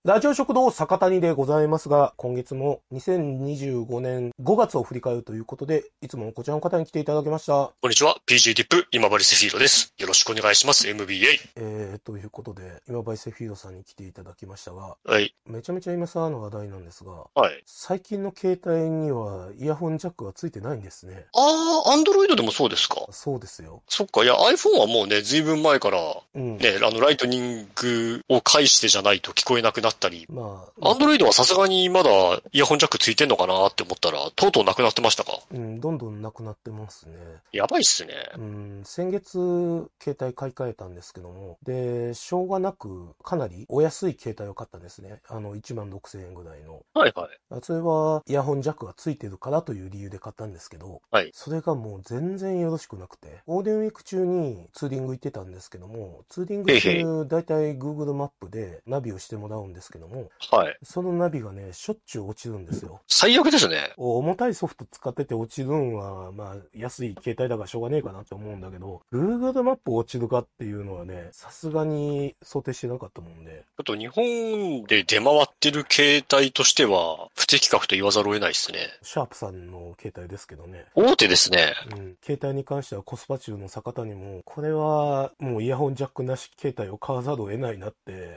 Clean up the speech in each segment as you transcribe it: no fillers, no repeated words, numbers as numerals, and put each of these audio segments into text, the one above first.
ラジオ食堂坂谷でございますが、今月も2025年5月を振り返るということで、いつもこちらの方に来ていただきました。 こんにちは。PG ティップ、今治セフィーロです。よろしくお願いします。MBA。 ということで、今治セフィーロさんに来ていただきましたが、 はい。 めちゃめちゃ今更の話題なんですが、 はい。 最近の携帯にはイヤホンジャックがついてないんですね。 アンドロイドでもそうですか？ そうですよ。 そっか。いや、iPhone はもうね、ずいぶん前から、 うん。 ね、ライトニングを介してじゃないと聞こえなくなったり、 まアンドロイドはさすがにまだイヤホンジャックついてんのかなって思ったら、とうとうなくなってましたか？ どんどんなくなってますね。 やばいっすね。 先月、携帯買い替えたんですけども、で、しょうがなく、かなりお安い携帯を買ったんですね。1万6千円ぐらいの。 はいはい。 それは、イヤホンジャックがついてるからという理由で買ったんですけど、 はい。 それがもう全然よろしくなくて、ゴールデンウィーク中にツーリング行ってたんですけども、ツーリングへいへい。 中、だいたい Google マップでナビをしてもらうんですけども、 はい。 そのナビがね、しょっちゅう落ちるんですよ。 最悪ですね。 重たいソフト使ってて落ちるんは、まあ、安い携帯だからしょうがねえかなって思うんだけど、Google マップ落ちるかっていうのはね、さすがに想定してなかったもんで。 ちょっと日本で出回ってる携帯としては、不適格と言わざるを得ないですね。 シャープさんの携帯ですけどね。 大手ですね。 携帯に関してはコスパ中の坂田にも、これはもうイヤホンジャックなし携帯を買わざるを得ないなって、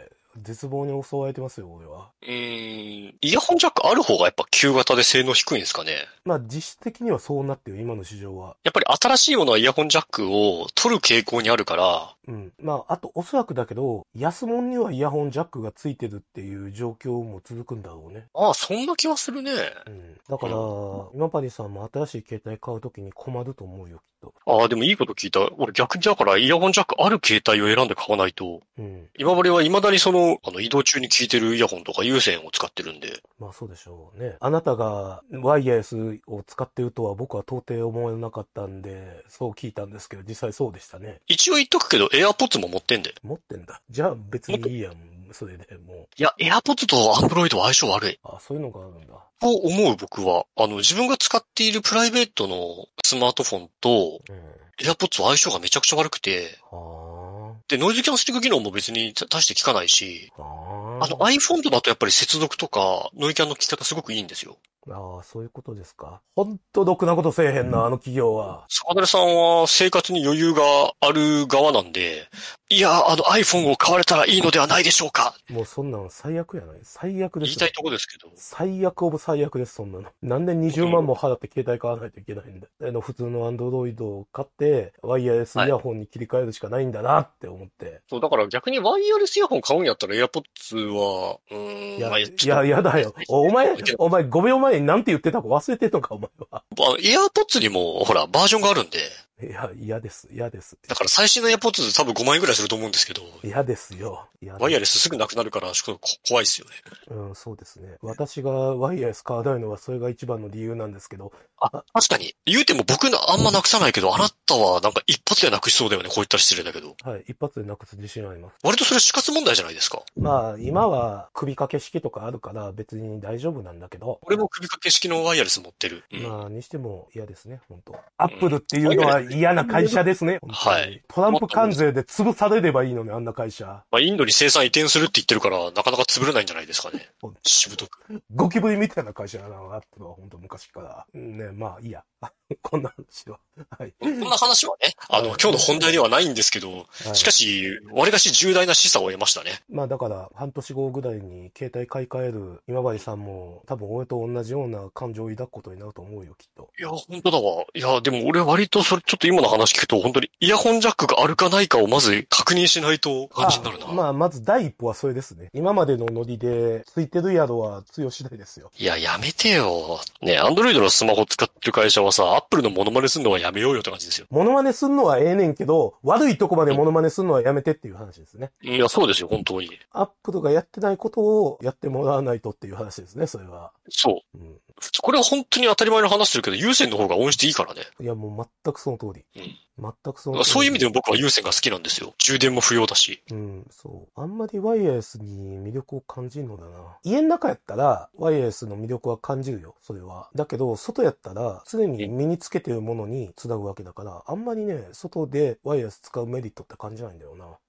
絶望に襲われてますよ、俺は。 イヤホンジャックある方がやっぱ旧型で性能低いんですかね。 まあ実質的にはそうなってる、今の市場は。 やっぱり新しいものはイヤホンジャックを取る傾向にあるから、 まあ、あとおそらくだけど、安物にはイヤホンジャックがついてるっていう状況も続くんだろうね。 ああ、そんな気はするね。 だから、 うん。 今治さんも新しい携帯買うときに困ると思うよ、きっと。 ああ、でもいいこと聞いた。俺逆にだからイヤホンジャックある携帯を選んで買わないと、 うん。 今治は未だに移動中に聞いてるイヤホンとか有線を使ってるんで。 まあそうでしょうね。あなたがワイヤレスを使っているとは僕は到底思えなかったんで、そう聞いたんですけど、実際そうでしたね。 一応言っとくけど、AirPods も持ってんで。 持ってんだ。じゃあ別もっと、 にいいやん。それでもう。 いや、AirPods と Android は相性悪い。 あ、そういうのがあるんだ。 と思う僕は。自分が使っているプライベートのスマートフォンと、 うん。 AirPods は相性がめちゃくちゃ悪くて、 はで、ノイズキャンセリング機能も別に大して効かないし、 あ。は iPhone とだとやっぱり接続とか、ノイキャンの効き方すごくいいんですよ。 あ。ああ、そういうことですか。ほんとろくなことせえへんな、あの企業は。 坂出さんは生活に余裕がある側なんで、いや、iPhone を買われたらいいのではないでしょうか。 もうそんなの最悪やない。最悪ですよ。 言いたいとこですけど。 最悪オブ最悪です、そんなの。なんで20万も払って携帯買わないといけないんだ。普通のアンドロイドを買って、ワイヤレスイはい。 ヤホンに切り替えるしかないんだなって思って。 そう、だから逆にワイヤレスイヤホン買うんやったら AirPods は、まあ、ちょっと、 やだよ。お前5秒前になんて言ってたか忘れてんのか、お前は。 AirPods にも、ほら、バージョンがあるんで、 いや、嫌です、嫌です。 だから最新の AirPods 多分5万円ぐらいすると思うんですけど、 嫌ですよ。嫌ワイです。 ヤレスすぐなくなるからちょっと怖いっすよね。 そうですね。私がワイヤレス買わないのはそれが一番の理由なんですけど。 あ、確かに。言うても僕のあんまなくさないけど、あなたはなんか一発でなくしそうだよね。こう言ったら失礼だけど。 はい、一発でなくす自信あります。 割とそれ死活問題じゃないですか。 まあ、今は首掛け式とかあるから別に大丈夫なんだけど、 俺も首掛け式のワイヤレス持ってる。うん。 まあ、にしても嫌ですね、本当。アップルうん。 っていうのは嫌な会社ですね、本当に。 はい。 トランプもっとも、 関税で潰されればいいのに、あんな会社。 まあ、インドに生産移転するって言ってるから、なかなか潰れないんじゃないですかね。 ほんしぶとく。 ゴキブリみたいな会社だな、アップルは本当昔から。ね、まあ、いいや。こんな話は。はい。 こんな話はね、 はい。 今日の本題ではないんですけど、 はい。 しかし、割かし重大な示唆を得ましたね。 まあだから半年後ぐらいに携帯買い替える今治さんも多分俺と同じような感情を抱くことになると思うよ、きっと。 いや、本当だわ。いや、でも俺割とそれちょっと今の話聞くと、本当にイヤホンジャックがあるかないかをまず確認しないと感じになるな。 まあまず第一歩はそれですね。今までのノリでついてる宿は強し次第ですよ。 いや、やめてよ。ね、アンドロイドのスマホ使ってる会社はさ、アップルのモノマネするのはやめようよって感じですよ。 モノマネすんのはええねんけど、悪いとこまでモノマネすんのはやめてっていう話ですね。 いや、そうですよ、本当に。 アップルがやってないことをやってもらわないとっていう話ですね、それは。 そう。 うん。 これは本当に当たり前の話してるけど、有線の方が音質いいからね。 いや、もう全くその通り。 うん。 全くそだからの通りで。 そういう意味でも僕は有線が好きなんですよ。充電も不要だし。 そう。あんまりワイヤレスに魅力を感じるのだな。家の中やったら、ワイヤレスの魅力は感じるよ、それは。だけど、外やったら、常に身につけてるものにつなぐわけだから、あんまりね、外でワイヤレス使うメリットって感じないんだよな。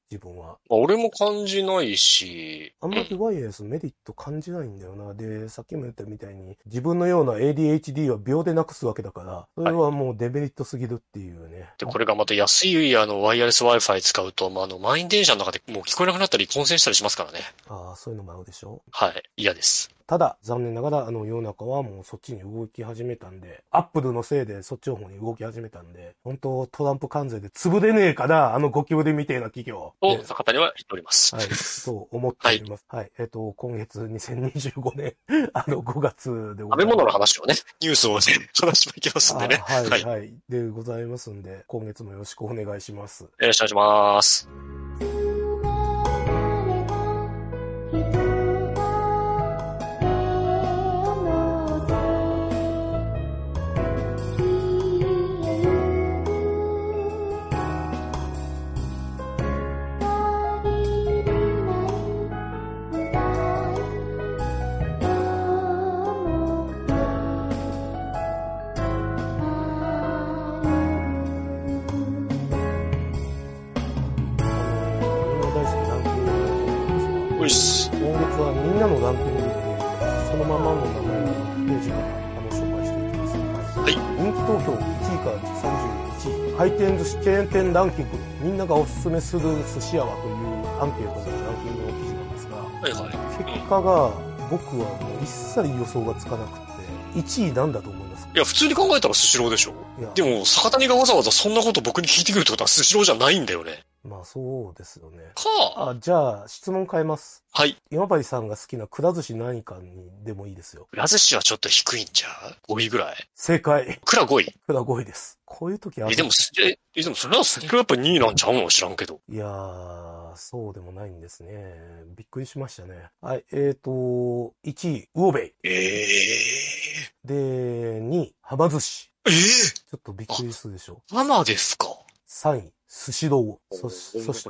自分は。 まあ、俺も感じないし、 あんまりワイヤレスメリット感じないんだよな。で、さっきも言ったみたいに、自分のような ADHD は秒でなくすわけだから、それはもうデメリットすぎるっていうね。 で、これがまた安いワイヤレス Wi-Fi 使うと、満員電車の中でもう聞こえなくなったり混線したりしますからね。 ああ、そういうのもあるでしょ。 はい。嫌です。 ただ、残念ながら、世の中はもうそっちに動き始めたんで、アップルのせいでそっちの方に動き始めたんで、本当トランプ関税で潰れねえかな、ゴキブリみてえな企業。 と、坂谷は言っております。 はい、と思っております。はい、今月2025年、5月でございます。 食べ物の話をね、ニュースをね、話していきますんでね。 はい、はい、でございますんで、今月もよろしくお願いします。よろしくお願いします。 今月はみんなのランキングっていう、そのままの名前のページから紹介していきます。 はい。 人気投票1位から31位。回転寿司チェーン店ランキング。みんながおすすめする寿司屋はというアンケートのランキングの記事なんですが、 はいはい。 結果が僕はもう一切予想がつかなくて、1位なんだと思いますか？ いや、普通に考えたらスシローでしょ。でも、坂谷がわざわざそんなこと僕に聞いてくるってことはスシローじゃないんだよね。 まあそうですよね。 じゃあ質問変えます。 はい。 今治さんが好きなくら寿司何かにでもいいですよ。 くら寿司はちょっと低いんじゃ ?5 位ぐらい。 正解。 くら5位。 くら5位です。こういう時ある。 でもそれはスシローやっぱ2位なんちゃうの知らんけど。 いやー、そうでもないんですね。びっくりしましたね。はい、1位、魚べい。で、2位、はま寿司。ちょっとびっくりするでしょ。 はまですか。 3位、スシロー。そして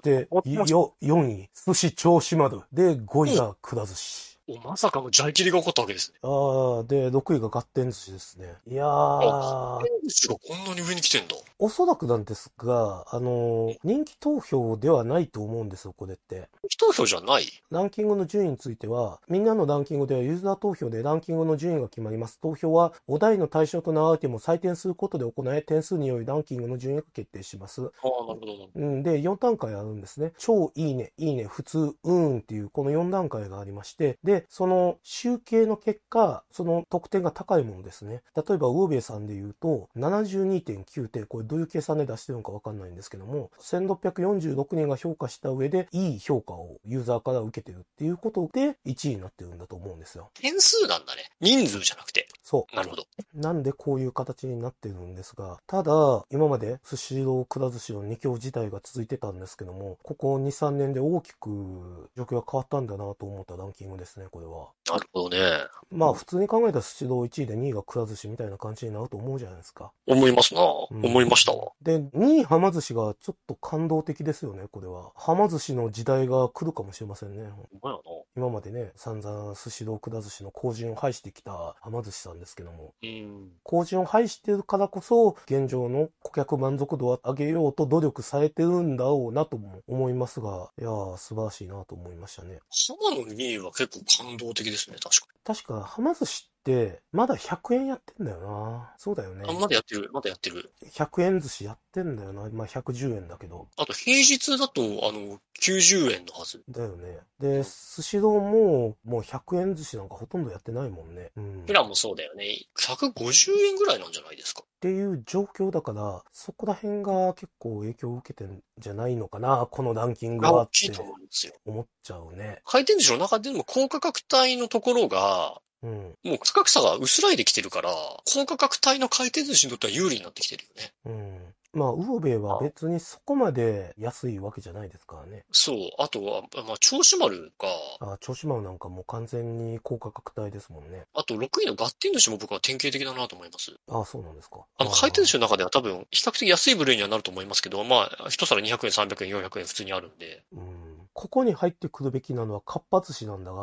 、4位、寿司銚子丸。で、5位がくら寿司。 まさかのジャイキリが起こったわけですね。 で、6位がガッテン寿司ですね。いやー。 ガッテン寿司がこんなに上に来てんだ。 おそらくなんですが、人気投票ではないと思うんですよ、これって。 人気投票じゃない？ ランキングの順位については、みんなのランキングではユーザー投票でランキングの順位が決まります。投票はお題の対象となるアイテムを採点することで行い、点数によりランキングの順位が決定します。 なるほど。 で、4段階あるんですね。超いいね、いいね、普通、っていうこの4段階がありまして、で、その集計の結果、その得点が高いものですね。例えば、魚べいさんで言うと、72.9 点、これどういう計算で出してるのかわかんないんですけども、1646人が評価した上で、いい評価をユーザーから受けてるっていうことで、1位になってるんだと思うんですよ。 点数なんだね。人数じゃなくて。 そう。 なるほど。 なんでこういう形になってるんですが、ただ、今までスシロー、くら寿司の2強自体が続いてたんですけども、ここ2、3年で大きく状況が変わったんだなと思ったランキングですね、これは。 なるほどね。 まあ普通に考えたらスシロー1位で2位がくら寿司みたいな感じになると思うじゃないですか。 思いますな。思いましたわ。 で、2位はま寿司がちょっと感動的ですよね、これは。はま寿司の時代が来るかもしれませんね。今までね、散々スシロー、くら寿司の後陣を排してきたはま寿司さんですけども。後陣を排してるからこそ、現状の顧客満足度を上げようと努力されてるんだろうなとも思いますが、いやー、素晴らしいなと思いましたね。 はまの2位は結構感動的ですね、確かに。 確か、はま寿司って、まだ100円やってんだよな。そうだよね。 まだやってる。 100円寿司やってんだよな。まあ、110円だけど。 あと、平日だと、90円のはず。 だよね。で、スシローもう100円寿司なんかほとんどやってないもんね。 プラもそうだよね。150円ぐらいなんじゃないですか。 っていう状況だから、そこら辺が結構影響を受けてんじゃないのかな、このランキングはって思っちゃうね。 回転寿司の中でも高価格帯のところが、もう価格差が薄らいできてるから、高価格帯の回転寿司にとっては有利になってきてるよね。 まあ、魚べいは別にそこまで安いわけじゃないですからね。 そう。あとは、銚子丸が。 銚子丸なんかもう完全に高価格帯ですもんね。 あと、6位のガッテン寿司も僕は典型的だなと思います。 そうなんですか。 回転寿司の中では多分、比較的安い部類にはなると思いますけど、一皿200円、300円、400円普通にあるんで。 ここに入ってくるべきなのは、かっぱ寿司なんだが、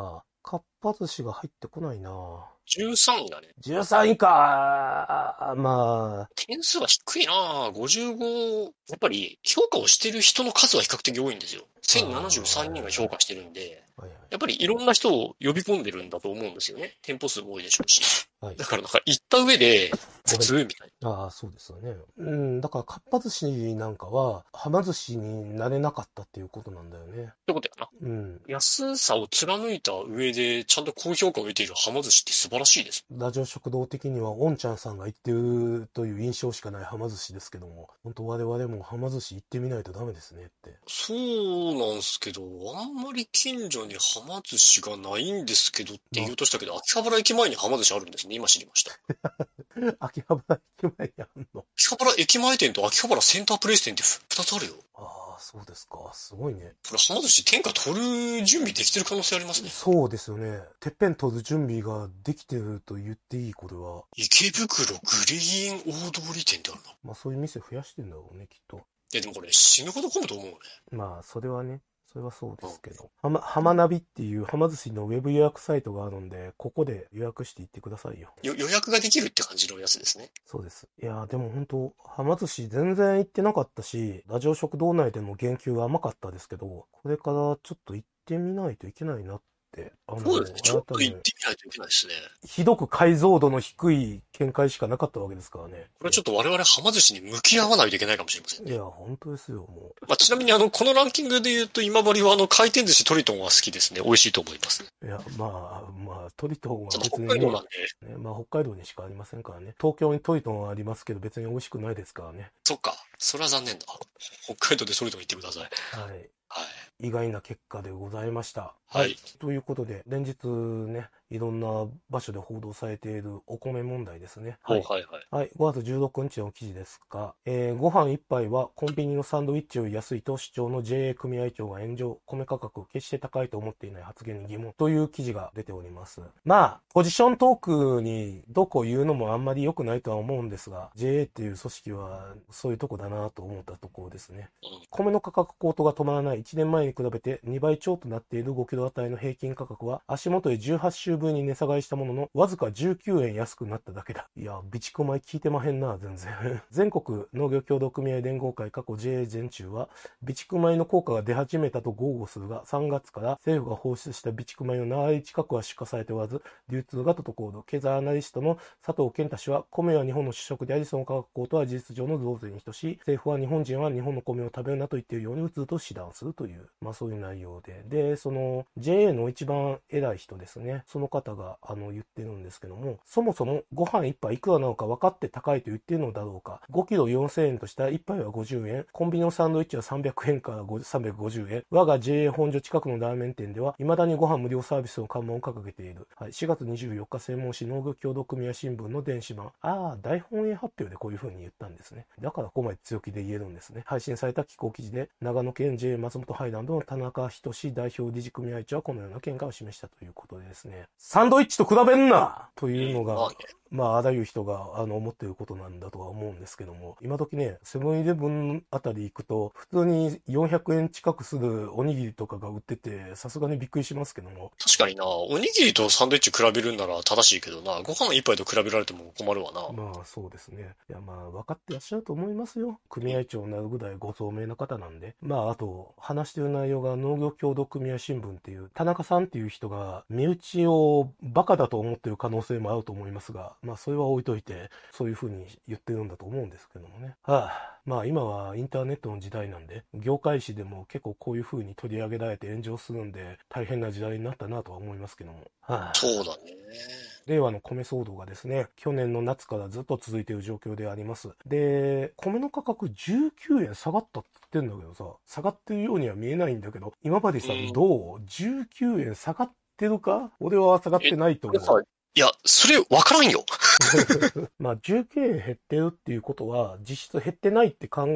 かっぱ寿司が入ってこないな。 13位だね。 13位か。まあ。 点数は低いな。55。やっぱり評価をしてる人の数は比較的多いんですよ。1073人が評価してるんで、やっぱりいろんな人を呼び込んでるんだと思うんですよね。店舗数も多いでしょうし。はい、だからなんか行った上で、普通みたいな。ああ、そうですよね。うん、だからかっぱ寿司なんかは、はま寿司になれなかったっていうことなんだよね。 ってことやな。うん。安さを貫いた上で、ちゃんと高評価を得ているはま寿司って素晴らしいです。 ラジオ食堂的には、おんちゃんさんが行ってるという印象しかないはま寿司ですけども、本当我々もはま寿司行ってみないとダメですねって。 そうなんすけど、あんまり近所にはま寿司がないんですけどって言おうとしたけど、秋葉原駅前にはま寿司あるんですね。今知りました。 秋葉原駅前にあるの？ 秋葉原駅前店と秋葉原センタープレイス店って2つあるよ。 ああ、そうですか。すごいね。 これ、はま寿司天下取る準備できてる可能性ありますね。 そうですよね。てっぺん取る準備ができてると言っていい、これは。 池袋グリーン大通り店ってあるな。 まあそういう店増やしてんだろうね、きっと。 いや、でもこれ死ぬほど混むと思うね。 まあ、それはね。それはそうですけど。はまなびっていうはま寿司のウェブ予約サイトがあるんで、ここで予約していってくださいよ。 予約ができるって感じのやつですね。 そうです。いやーでも本当はま寿司全然行ってなかったし、ラジオ食堂内でも言及が甘かったですけど、これからちょっと行ってみないといけないなって。 そうですね。ちょっと行ってみないといけないですね。 ひどく解像度の低い見解しかなかったわけですからね。 これちょっと我々はま寿司に向き合わないといけないかもしれませんね。 いや、本当ですよ、もう。まあ、ちなみにこのランキングで言うと今治は回転寿司トリトンは好きですね。美味しいと思います。 いや、まあ、トリトンは別に、 北海道なんで。まあ、北海道にしかありませんからね。東京にトリトンはありますけど、別に美味しくないですからね。 そっか。それは残念だ。北海道でトリトン行ってください。 はい。はい。意外な結果でございました。 はい。 ということで、連日ね、いろんな場所で報道されているお米問題ですね。 はい。 はい。5月16日の記事ですが、ご飯一杯はコンビニのサンドイッチより安いと主張の JA 組合長が炎上、米価格を決して高いと思っていない発言に疑問という記事が出ております。まあ、ポジショントークにどこ言うのもあんまり良くないとは思うんですが、JA っていう組織はそういうとこだなと思ったところですね。米の価格高騰が止まらない1年前に比べて2倍超となっている5キロあたりの平均価格は足元で18週分に値下がりしたもののわずか19円安くなっただけだ。いや、備蓄米聞いてまへんな、全然。全国農業協同組合連合会過去 JA 全中は備蓄米の効果が出始めたと豪語するが、3月から政府が放出した備蓄米の7割近くは出荷されておらず、流通が滞る。経済アナリストの佐藤健太氏は、米は日本の主食であり、その価格高騰は事実上の増税に等しい。政府は日本人は日本の米を食べるなと言っているようにずっと指導するという、まあそういう内容で。で、その JA の一番偉い人ですね。その方が言ってるんですけども、そもそもご飯一杯いくらなのか分かって高いと言っているのだろうか。5キロ4000円としたら一杯は50円。コンビニのサンドイッチは300円から350円。我が JA 本所近くのラーメン店では、未だにご飯無料サービスの看板を掲げている。はい、4月24日専門誌農業協同組合新聞の電子版。大本営発表でこういう風に言ったんですね。だからここまで強気で言えるんですね。配信された寄稿記事で、長野県 JA 松本ハイランドの田中仁代表理事組合長はこのような見解を示したということでですね。サンドイッチと比べんなというのが、まあ、あらゆる人が、思っていることなんだとは思うんですけども、今時ね、セブンイレブンあたり行くと、普通に400円近くするおにぎりとかが売ってて、さすがにびっくりしますけども。 確かにな、おにぎりとサンドイッチ比べるんなら正しいけどな、ご飯一杯と比べられても困るわな。 まあ、そうですね。いや、まあ、分かってらっしゃると思いますよ。組合長になるぐらいご聡明な方なんで。まあ、あと、話してる内容が農業協同組合新聞っていう、田中さんっていう人が、身内をバカだと思ってる可能性もあると思いますが、まあ、それは置いといて、そういう風に言ってるんだと思うんですけどもね。まあ、今はインターネットの時代なんで、業界誌でも結構こういう風に取り上げられて炎上するんで、大変な時代になったなとは思いますけども。 そうだね。 令和の米騒動がですね、去年の夏からずっと続いている状況であります。で、米の価格19円下がったって言ってんだけどさ、下がってるようには見えないんだけど、今治さんどう ?19 円下がってるか？俺は下がってないと思う。 いや、それ分からんよ。 まあ、19円減ってるっていうことは、実質減ってないって考え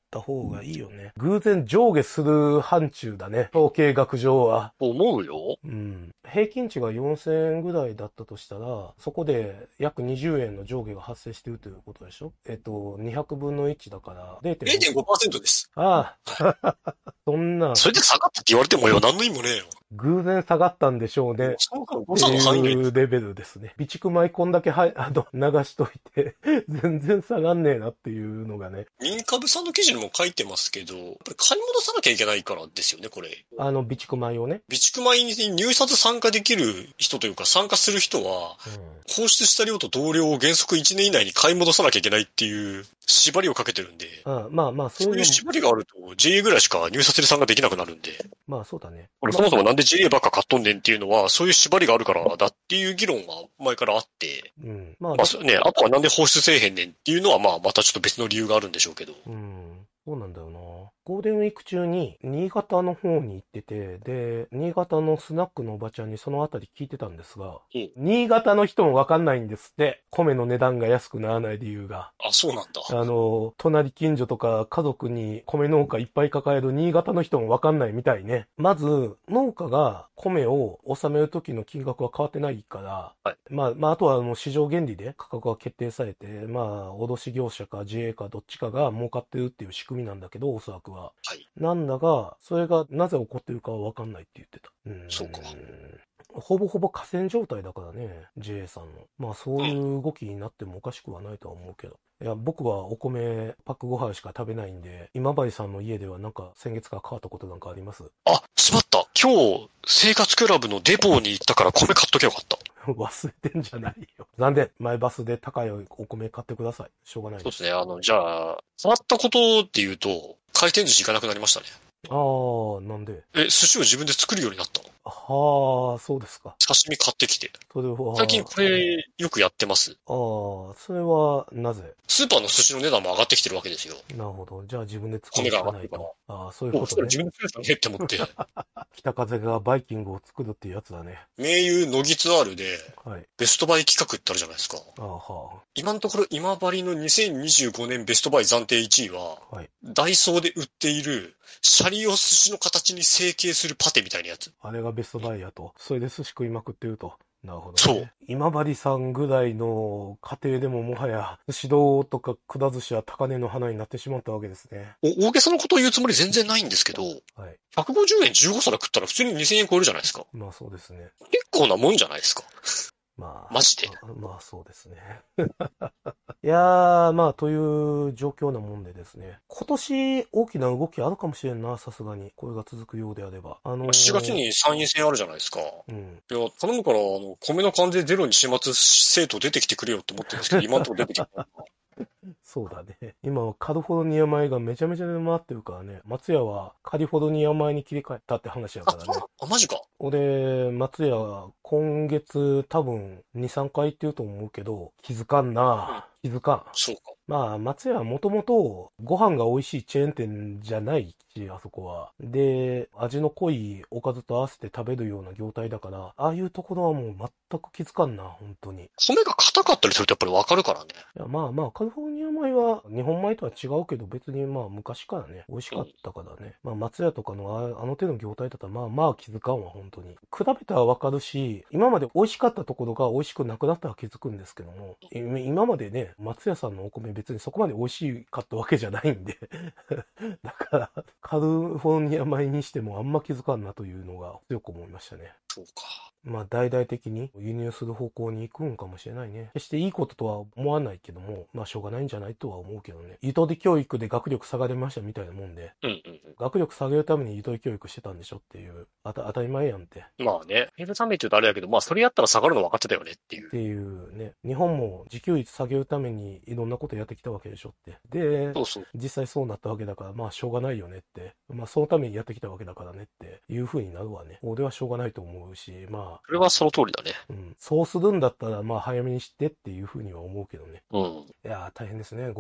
た方がいいよね。偶然上下する範疇だね。統計学上は。 思うよ。 うん。平均値が4000円ぐらいだったとしたら、そこで約20円の上下が発生しているということでしょ。200分の1だから0.5%。 0.5% です。 ああ。そんな。 それで下がったって言われてもよ、何の意味もねえよ。 偶然下がったんでしょうね。っていうレベルですね。備蓄米こんだけ流しといて、全然下がんねえなっていうのがね。 民株さんの記事にも書いてますけど、やっぱり買い戻さなきゃいけないからですよね、これ。 備蓄米をね。 備蓄米に入札参加できる人というか参加する人は、放出した量と同量を原則1年以内に買い戻さなきゃいけないっていう縛りをかけてるんで。 まあまあ、 そういう縛りがあると JA ぐらいしか入札で参加できなくなるんで。 まあそうだね。 そもそもなんで JA ばっか買っとんねんっていうのは、そういう縛りがあるからだっていう議論は前からあって。まあね、あとはなんで放出せえへんねんっていうのはまたちょっと別の理由があるんでしょうけど。 そうなんだよな。ゴールデンウィーク中に新潟の方に行ってて、で、新潟のスナックのおばちゃんにそのあたり聞いてたんですが、新潟の人もわかんないんですって。米の値段が安くならない理由が。 あ、そうなんだ。 隣近所とか家族に米農家いっぱい抱える新潟の人もわかんないみたいね。まず、農家が米を納める時の金額は変わってないから、 はい、 まあ、あとは市場原理で価格が決定されて、卸業者か JA かどっちかが儲かってるっていう仕組みなんだけど、おそらくは。 はい。 なんだが、それがなぜ起こってるかはわかんないって言ってた。 そうか。 ほぼほぼ河川状態だからね、JA さんの。まあそういう動きになってもおかしくはないとは思うけど。いや、僕はお米パックご飯しか食べないんで、今治さんの家ではなんか先月から変わったことなんかあります？ あ、しまった。今日、生活クラブのデポーに行ったから米買っとけよかった。 忘れてんじゃないよ。残念。マイバスで高いお米買ってください。しょうがないです。 そうですね。じゃあ、変わったことっていうと、回転寿司行かなくなりましたね。 なんで？ 寿司を自分で作るようになったの。 そうですか。 刺身買ってきて。 それは。 最近これ、よくやってます。 それは、なぜ？ スーパーの寿司の値段も上がってきてるわけですよ。 なるほど。じゃあ自分で作るしかないと。そういうことね。 自分で作るしかねって思って。 北風がバイキングを作るっていうやつだね。 名優乃木ツアールで、ベストバイ企画ってあるじゃないですか。今のところ今治の2025年ベストバイ暫定1位は、ダイソーで売っている、シャリを寿司の形に成形するパテみたいなやつ。 あれがベストバイやと。それで寿司食いまくってると。なるほど、ね。 そう。 今治さんぐらいの家庭でももはや、寿司道とかくだ寿司は高値の花になってしまったわけですね。 大げさなことを言うつもり全然ないんですけど、150円15皿食ったら普通に2000円超えるじゃないですか。 まあそうですね。 結構なもんじゃないですか。マジで。 まあそうですね。いやー、という状況なもんでですね。今年大きな動きあるかもしれんな、さすがに。これが続くようであれば。 7月に参院選あるじゃないですか。いや、頼むから、米の関税ゼロに始末生徒出てきてくれよって思ってるんですけど、今のところ出てきてない。 そうだね。今はカリフォルニア米がめちゃめちゃ出回ってるからね。松屋はカリフォルニア米に切り替えたって話やからね。 マジか。 俺、松屋今月多分2、3回行ってると思うけど、気づかんな。気づかん。 そうか。 松屋はもともとご飯が美味しいチェーン店じゃないし、あそこは。で、味の濃いおかずと合わせて食べるような業態だから、ああいうところはもう全く気づかんな、本当に。 米が硬かったりするとやっぱりわかるからね。 いやカリフォルニア米は日本米とは違うけど、別に昔からね、美味しかったからね。松屋とかのあの手の業態だったら気づかんわ、本当に。比べたらわかるし、今まで美味しかったところが美味しくなくなったら気づくんですけども、今までね、松屋さんのお米別にそこまで美味しかったわけじゃないんで。だから、カリフォルニア米にしてもあんま気づかんなというのが強く思いましたね。 そうか。 大々的に輸入する方向に行くんかもしれないね。決していいこととは思わないけども、しょうがないんじゃないとは思うけどね。ゆとり教育で学力下がりましたみたいなもんで、学力下げるためにゆとり教育してたんでしょっていう、当たり前やんって。 まあね、平成3名って言うとあれやけど、それやったら下がるの分かってたよねっていう。 っていうね、日本も自給率下げるためにいろんなことやってきたわけでしょって。で、実際そうなったわけだから、しょうがないよねって。そのためにやってきたわけだからねっていう風になるわね。俺はしょうがないと思うし、 それはその通りだね。 そうするんだったら、早めにしてっていう風には思うけどね。 いやー、大変ですね、ご飯。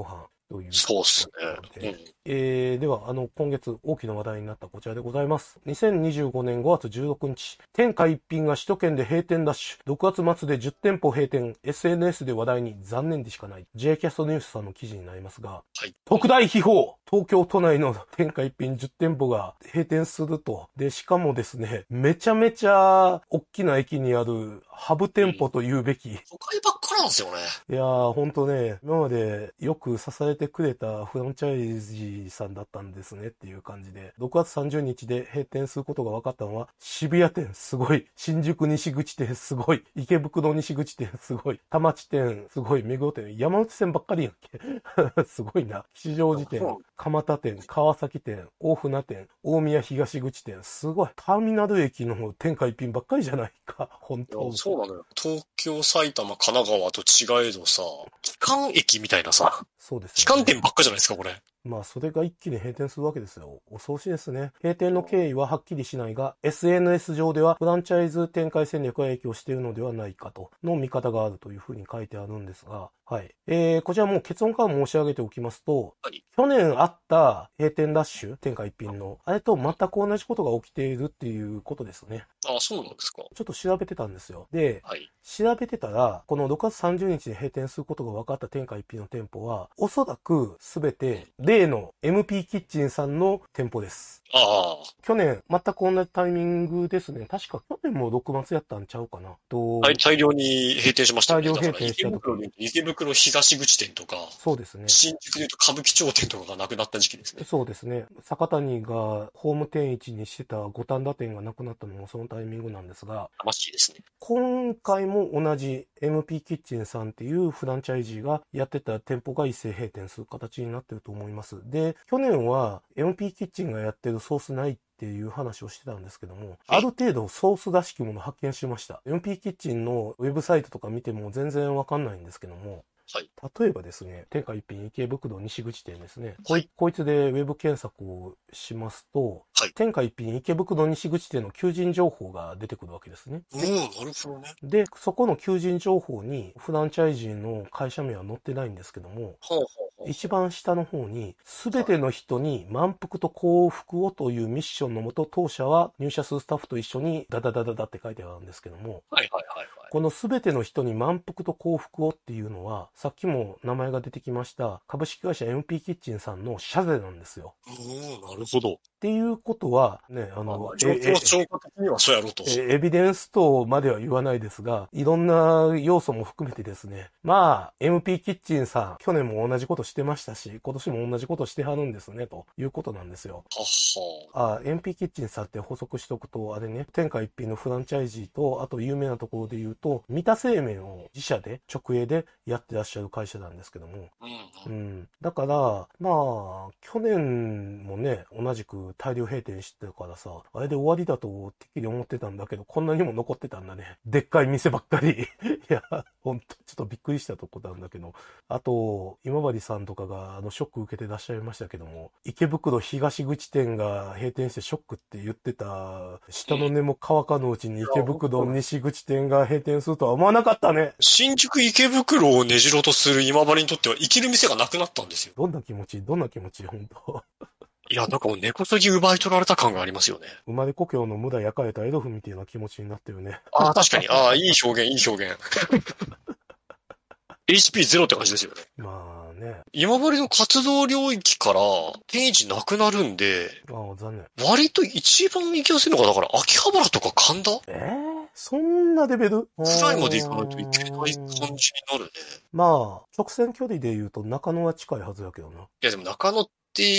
という。 そうっすね。 では、今月大きな話題になったこちらでございます。2025年5月16日、天下一品が首都圏で閉店ラッシュ。6月末で10店舗閉店。SNS で話題に残念でしかない。J キャストニュースさんの記事になりますが、 はい。 特大秘宝東京都内の天下一品10店舗が閉店すると。で、しかもですね、めちゃめちゃ大きな駅にあるハブ店舗と言うべき。 都会ばっかなんですよね。 いやー、ほんとね、今までよく支えてくれたフランチャイジーさんだったんですねっていう感じで、6月30日で閉店することが分かったのは、渋谷店すごい、新宿西口店すごい、池袋西口店すごい、田町店すごい、目黒店、山手線ばっかりやんけ。すごいな。吉祥寺店、蒲田店、川崎店、大船店、大宮東口店、すごい。ターミナル駅の天下一品ばっかりじゃないか。本当。 そうなのよ。東京、埼玉、神奈川と違えどさ、基幹駅みたいなさ、 そうですね。 基幹店ばっかじゃないですか、これ。 まあ、それが一気に閉店するわけですよ。恐ろしいですね。閉店の経緯ははっきりしないが、SNS 上ではフランチャイズ展開戦略が影響しているのではないかとの見方があるというふうに書いてあるんですが、はい。こちらもう結論から申し上げておきますと、 はい、 去年あった閉店ラッシュ、天下一品の、あれと全く同じことが起きているっていうことですね。 ああ、そうなんですか。 ちょっと調べてたんですよ。で、 はい、 調べてたら、この6月30日に閉店することが分かった天下一品の店舗は、おそらくすべて例の MP キッチンさんの店舗です。 ああ。 去年、全く同じタイミングですね。確か去年も6月やったんちゃうかな。 大量に閉店しましたよね。 大量閉店した時。 池袋東口店とか、 そうですね。 新宿で言うと歌舞伎町店とかがなくなった時期ですね。 そうですね。坂谷がホーム店一にしてた五反田店がなくなったのもそのタイミングなんですが、 魂ですね。 今回も同じ MP キッチンさんっていうフランチャイジーがやってた店舗が一斉閉店する形になってると思います。で、去年は MP キッチンがやってるソースないっていう話をしてたんですけども、ある程度ソースらしきもの発見しました。MP キッチンのウェブサイトとか見ても全然わかんないんですけども、 はい。 例えばですね、天下一品池袋西口店ですね。 はい、 こいつでウェブ検索をしますと、 はい、 天下一品池袋西口店の求人情報が出てくるわけですね。 なるほどね。 で、そこの求人情報にフランチャイジーの会社名は載ってないんですけども、一番下の方に、すべての人に満腹と幸福をというミッションのもと、当社は入社するスタッフと一緒にダダダダダって書いてあるんですけども、このすべての人に満腹と幸福をっていうのは、さっきも名前が出てきました株式会社 MP キッチンさんの社税なんですよ。 なるほど。 っていうことは、ね、 状況証拠的にはそうやろうと。 エビデンスとまでは言わないですが、いろんな要素も含めてですね、まあ、MP キッチンさん、去年も同じことしてましたし、今年も同じことしてはるんですね、ということなんですよ。MP キッチンさんって補足しとくと、あれね、天下一品のフランチャイジーと、あと有名なところで言うと、三田製麺を自社で直営でやってらっしゃる会社なんですけども、だから、まあ、去年もね、同じく大量閉店してたからさ、あれで終わりだとてっきり思ってたんだけど、こんなにも残ってたんだね。でっかい店ばっかり。いや、ほんと、ちょっとびっくりしたとこなんだけど。あと、今治さんとかがショック受けてらっしゃいましたけども、池袋東口店が閉店してショックって言ってた、下の根も乾かぬうちに池袋西口店が閉店するとは思わなかったね。 新宿池袋をねじろうとする今治にとっては生きる店がなくなったんですよ。 どんな気持ち本当。 いや、なんかもう根こそぎ奪い取られた感がありますよね。 生まれ故郷の無駄焼かれたエドフみたいな気持ちになってるね。 確かに。いい表現、いい表現。HP0 って感じですよね。 まあね。 今治の活動領域から天一なくなるんで、 残念。 割と一番行きやすいのが、だから秋葉原とか神田そんなレベルくらいまで行かないといけない感じになるね。 まあ、直線距離で言うと中野は近いはずやけどな。いやでも中野って、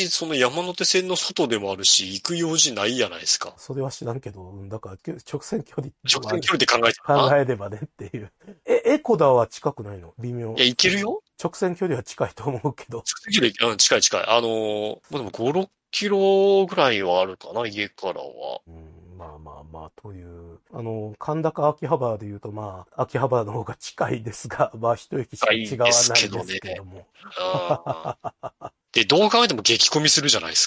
その山手線の外でもあるし、行く用事ないじゃないですか。 それは知らんけど、だから直線距離で考えて考えればねっていう。エコダは近くないの微妙。 いや、行けるよ直線距離は近いと思うけど。 直線距離、近い。でも5、6キロぐらいはあるかな、家からは。 まあ、という。神田か秋葉原で言うと、まあ、秋葉原の方が近いですが、まあ、一駅しか違わないですけども。 で、どう考えても激混みするじゃないですか。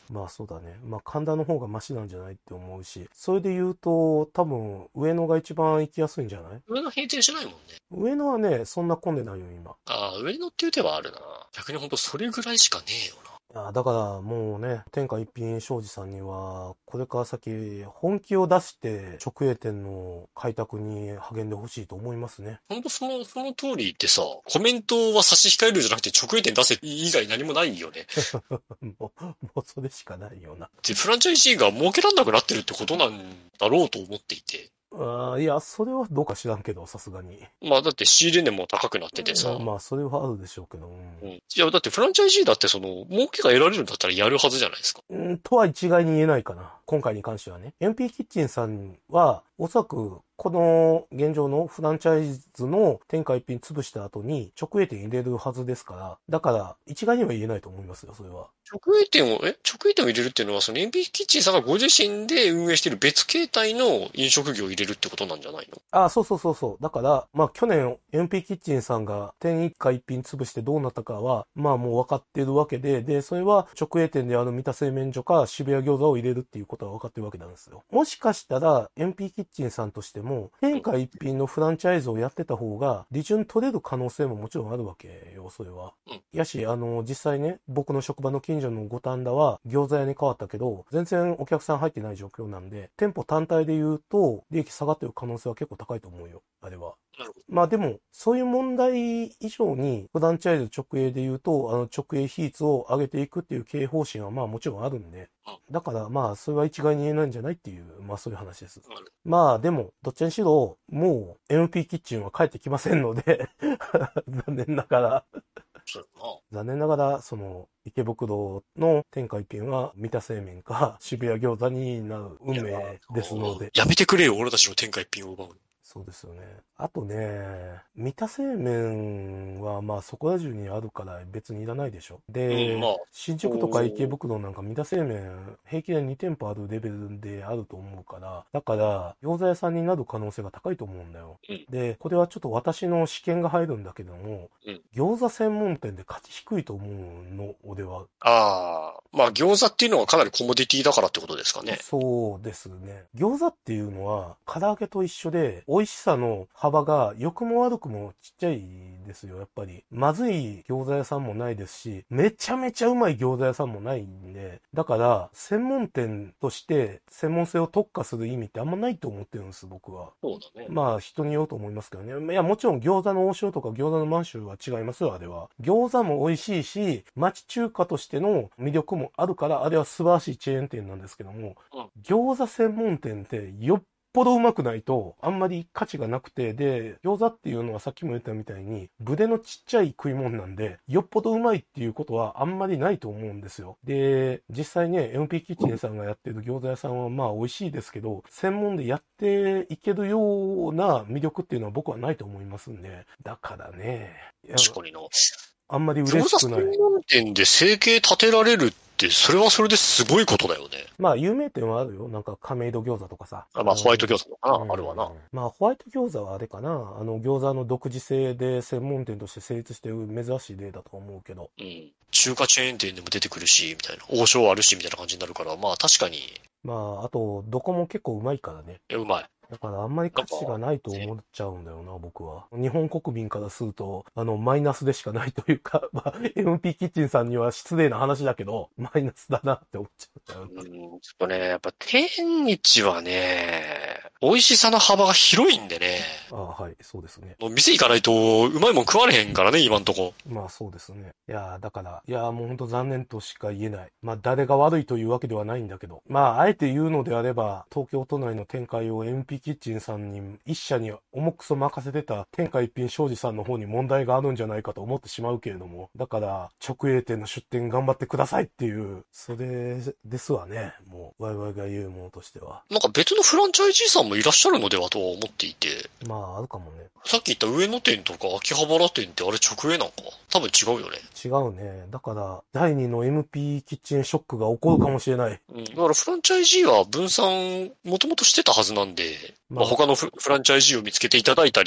まあそうだね。まあ神田の方がマシなんじゃないって思うし、それで言うと多分上野が一番行きやすいんじゃない？ 上野閉店してないもんね。 上野はね、そんな混んでないよ、今。 ああ、上野っていう手はあるな。逆にほんとそれぐらいしかねえよな。 だからもうね、天下一品庄司さんには、これから先、本気を出して直営店の開拓に励んでほしいと思いますね。 ほんとその通りってさ、コメントは差し控えるじゃなくて直営店出せ以外何もないよね。 もうそれしかないよな。 で、フランチャイジーが儲けらんなくなってるってことなんだろうと思っていて。 いや、それはどうか知らんけど、さすがに。 まあだって仕入れ値も高くなっててさ。 まあ、それはあるでしょうけど。 いや、だってフランチャイジーだって儲けが得られるんだったらやるはずじゃないですか。 とは一概に言えないかな。今回に関してはね。MP キッチンさんは、おそらく、この現状のフランチャイズの天下一品潰した後に直営店入れるはずですから、だから一概には言えないと思いますよ、それは。 直営店を入れるっていうのは、その MP キッチンさんがご自身で運営している別形態の飲食業を入れるってことなんじゃないの？ そう。だから、まあ去年 MP キッチンさんが天一下一品潰してどうなったかは、まあもう分かってるわけで、で、それは直営店である三田製麺所か渋谷餃子を入れるっていうことは分かってるわけなんですよ。もしかしたら MP キッチンさんとしても、天下一品のフランチャイズをやってた方が、利潤取れる可能性ももちろんあるわけよ、それは。やし、実際ね、僕の職場の近所の五反田は餃子屋に変わったけど、全然お客さん入ってない状況なんで、店舗単体で言うと、利益下がってる可能性は結構高いと思うよ、あれは。まあでも、そういう問題以上に、フランチャイズ直営で言うと、直営比率を上げていくっていう経営方針はまあもちろんあるんで、だからまあ、それは一概に言えないんじゃないっていう、まあそういう話です。まあでも、どっちにしろ、もう MP キッチンは帰ってきませんので残念ながら残念ながら、池袋の天下一品は三田製麺か渋谷餃子になる運命ですので。 やめてくれよ、俺たちの天下一品を奪う。 そうですよね。あとね、三田製麺はまあそこら中にあるから別にいらないでしょ。で、まあ、新宿とか池袋なんか三田製麺平気で2店舗あるレベルであると思うから、だから餃子屋さんになる可能性が高いと思うんだよ。で、これはちょっと私の試験が入るんだけども、餃子専門店で価値低いと思うの、俺は。 まあ餃子っていうのはかなりコモディティだからってことですかね。 そうですね。餃子っていうのは唐揚げと一緒で、美味しさの幅が良くも悪くもちっちゃいですよ、やっぱり。まずい餃子屋さんもないですし、めちゃめちゃうまい餃子屋さんもないんで、だから、専門店として専門性を特化する意味ってあんまないと思ってるんです、僕は。 そうだね。 まあ、人によると思いますけどね。いや、もちろん餃子の王将とか餃子の満州は違いますよ、あれは。餃子も美味しいし、町中華としての魅力もあるから、あれは素晴らしいチェーン店なんですけども、餃子専門店ってよっぽどうまくないと、あんまり価値がなくて、で、餃子っていうのはさっきも言ったみたいに、筆のちっちゃい食い物なんで、よっぽどうまいっていうことはあんまりないと思うんですよ。で、実際ね、MP キッチンさんがやってる餃子屋さんはまあ美味しいですけど、専門でやっていけるような魅力っていうのは僕はないと思いますんで、だからね、 確かにな。 あんまり嬉しくない。 餃子専門店で生計立てられるって、それはそれですごいことだよね。 まあ、有名店はあるよ。なんか、亀戸餃子とかさ。 まあ、ホワイト餃子とかな、あるわな。 まあ、ホワイト餃子はあれかな。餃子の独自性で専門店として成立してる珍しい例だと思うけど。 中華チェーン店でも出てくるし、みたいな。王将あるし、みたいな感じになるから、まあ、確かに。 まあ、あと、どこも結構うまいからね。 うまい。 だからあんまり価値がないと思っちゃうんだよな、僕は。日本国民からすると、マイナスでしかないというか、まあ、MP キッチンさんには失礼な話だけど、マイナスだなって思っちゃう。 ちょっとね、やっぱ天一はね、美味しさの幅が広いんでね。 はい、そうですね。 もう店行かないと、うまいもん食われへんからね、今んとこ。 まあそうですね。だから、もうほんと残念としか言えない。まあ誰が悪いというわけではないんだけど。まああえて言うのであれば、東京都内の展開を MP キッチンさんに一社に重くそ任せてた天下一品庄司さんの方に問題があるんじゃないかと思ってしまうけれども。だから、直営店の出店頑張ってくださいっていう、それですわね。もう、ワイワイが言うものとしては。 なんか別のフランチャイジーさんもいらっしゃるのではとは思っていて。 まあ、あるかもね。 さっき言った上野店とか秋葉原店ってあれ直営なんか多分違うよね。 違うね。だから、第2の MP キッチンショックが起こるかもしれない。 だからフランチャイジーは分散もともとしてたはずなんで、まあ他のフランチャイジーを見つけていただいたり、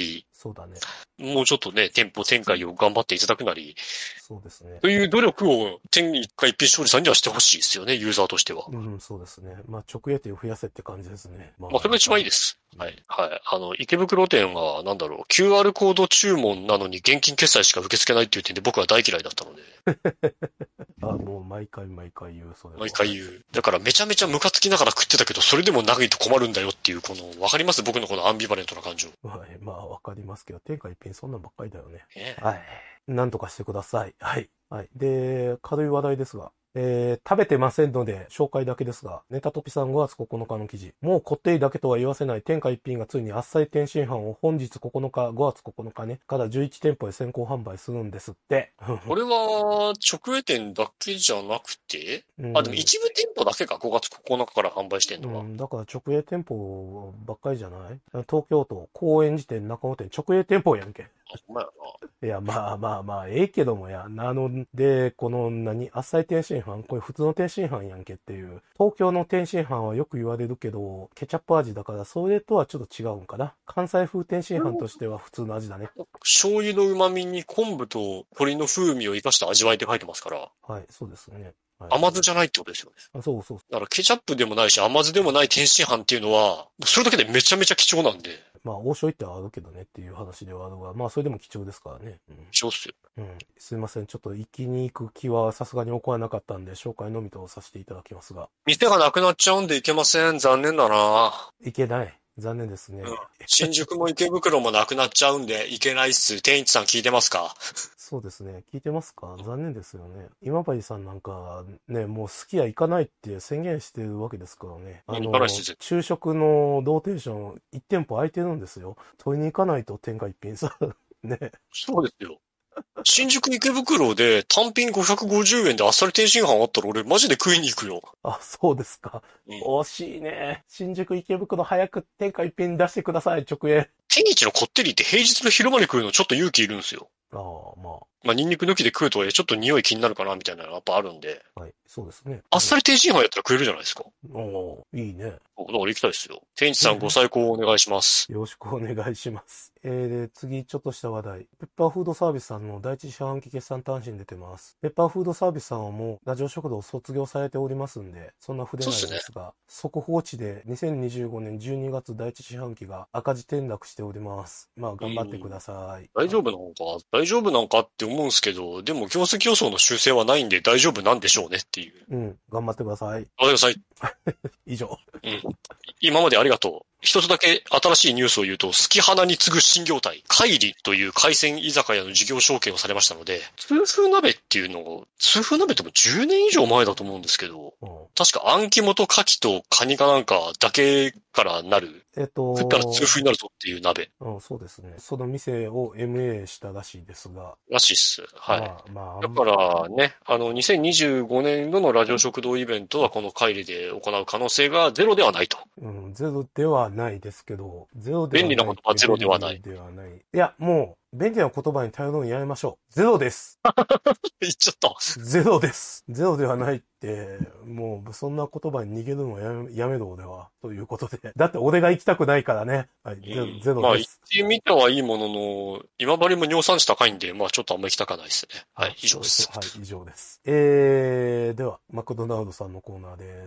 そうだね。 もうちょっとね、店舗展開を頑張っていただくなり。 そうですね。 という努力を天下一品勝利さんにはしてほしいですよね、ユーザーとしては。 うん、そうですね。まあ、直営店を増やせって感じですね。 まあ、それが一番いいです。はい。はい。池袋店は、なんだろう、QR コード注文なのに現金決済しか受け付けないっていう点で僕は大嫌いだったので。 あ、もう毎回言う、それは。 毎回言う。だからめちゃめちゃムカつきながら食ってたけど、それでもないと困るんだよっていう、わかります僕のこのアンビバレントな感情。 はい。まあ、わかりますけど、天下一品そんなんばっかりだよね。 ね、 はい。なんとかしてください。はい。はい。で、軽い話題ですが、食べてませんので、紹介だけですが、ネタトピさん5月9日の記事。もうこってりだけとは言わせない天下一品がついにあっさり天津飯を本日9日、5月9日ね、から11店舗で先行販売するんですって。 これは、直営店だけじゃなくて、でも一部店舗だけか、5月9日から販売してんのは。 だから直営店舗ばっかりじゃない？東京都、高円寺店、中野店、直営店舗やんけ。 ほんまやいや、まあ、ええけどもや。で、このあっさり天津飯、これ普通の天津飯やんけっていう。東京の天津飯はよく言われるけど、ケチャップ味だから、それとはちょっと違うんかな。関西風天津飯としては普通の味だね。 醤油の旨味に昆布と鶏の風味を生かした味わいって書いてますから。 はい、そうですね。はい、 甘酢じゃないってことですよね。 そうそう。 だからケチャップでもないし甘酢でもない天津飯っていうのは、それだけでめちゃめちゃ貴重なんで。 まあ、王将行ってはあるけどねっていう話ではあるが、まあ、それでも貴重ですからね。 貴重っすよ。 すいません。ちょっと行きに行く気はさすがに起こらなかったんで、紹介のみとさせていただきますが。 店がなくなっちゃうんで行けません。残念だな。 行けない。残念ですね。 新宿も池袋もなくなっちゃうんで行けないっす。店員さん聞いてますか？ そうですね。聞いてますか？残念ですよね。今治さんなんかね、もう好きや行かないって宣言してるわけですからね。 行かないっす。 昼食のローテーション1店舗空いてるんですよ。取りに行かないと天下一品さ。ね。 そうですよ。新宿池袋で単品550円であっさり天津飯あったら俺マジで食いに行くよ。 あ、そうですか。惜しいね。新宿池袋早く天下一品出してください、直営。 天一のこってりって平日の昼間に食うのちょっと勇気いるんですよ。 ああ、まあ。 まあ、ニンニク抜きで食うとはいえちょっと匂い気になるかなみたいなのがやっぱあるんで。 はい、そうですね。 あっさり天津飯やったら食えるじゃないですか。 おお、いいね。だから行きたいですよ。天一さんご再考お願いします。 よろしくお願いします。で、次ちょっとした話題。ペッパーフードサービスさんの第一四半期決算単身出てます。ペッパーフードサービスさんはもうラジオ食堂を卒業されておりますんで、そんな筆ないですが、速報値で2025年12月第一四半期が赤字転落しております。まあ頑張ってください。 大丈夫なのか大丈夫なんかって思うんですけど、でも業績予想の修正はないんで大丈夫なんでしょうねっていう。 頑張ってください。 頑張ってください。 以上。 今までありがとう。一つだけ新しいニュースを言うと、好き花に次ぐ新業態、カイリという海鮮居酒屋の事業承継をされましたので、痛風鍋っていうのを、痛風鍋っても10年以上前だと思うんですけど、確かあん肝と牡蠣とカニかなんかだけからなる、食ったら痛風になるぞっていう鍋。 そうですね。その店を MA したらしいですが。 らしいっす。はい。だからね、2025年度のラジオ食堂イベントはこの会議で行う可能性がゼロではないと。 ゼロではないですけど、ゼロではない。 便利な言葉はゼロではない。 いや、もう、便利な言葉に頼るのやめましょう。ゼロです。 言っちゃった。 ゼロです。ゼロではないって、もう、そんな言葉に逃げるのはやめろ、俺は。ということで。だって俺が行きたくないからね。はい、ゼロです。 まあ、行ってみてはいいものの、今治も尿酸値高いんで、まあちょっとあんま行きたくないですね。はい、以上です。 はい、以上です。では、マクドナルドさんのコーナーです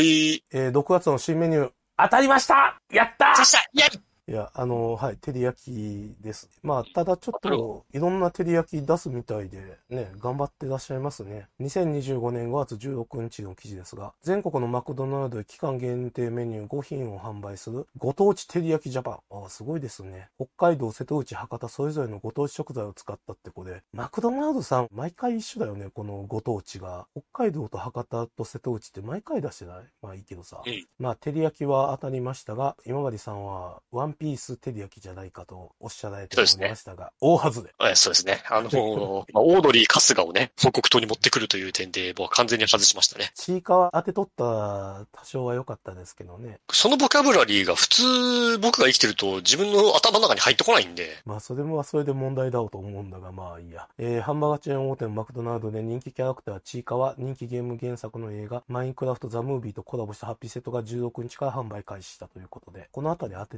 。6月の新メニュー、当たりました!やったー!いや、はい、照り焼きです。まあ、ただちょっと、いろんな照り焼き出すみたいで、ね、頑張ってらっしゃいますね。2025年5月16日の記事ですが、全国のマクドナルドで期間限定メニュー5品を販売する、ご当地照り焼きジャパン。すごいですね。北海道、瀬戸内、博多、それぞれのご当地食材を使ったってこれ、マクドナルドさん、毎回一緒だよね、このご当地が。北海道と博多と瀬戸内って毎回出してない？まあいいけどさ。まあ、照り焼きは当たりましたが、今治さんは、ワンピース照り焼きじゃないかとおっしゃられておりましたが、大外れ。 そうですね。オードリー春日をね、報告塔に持ってくるという点で、もう完全に外しましたね。 ちいかわ当て取った多少は良かったですけどね。 そのボキャブラリーが普通僕が生きてると自分の頭の中に入ってこないんで。 まあそれはそれで問題だろうと思うんだが、まあいいや。ハンバーガーチェーン大手のマクドナルドで人気キャラクターちいかわ、人気ゲーム原作の映画マインクラフトザムービーとコラボしたハッピーセットが16日から販売開始したということで、このあたり当ててればね、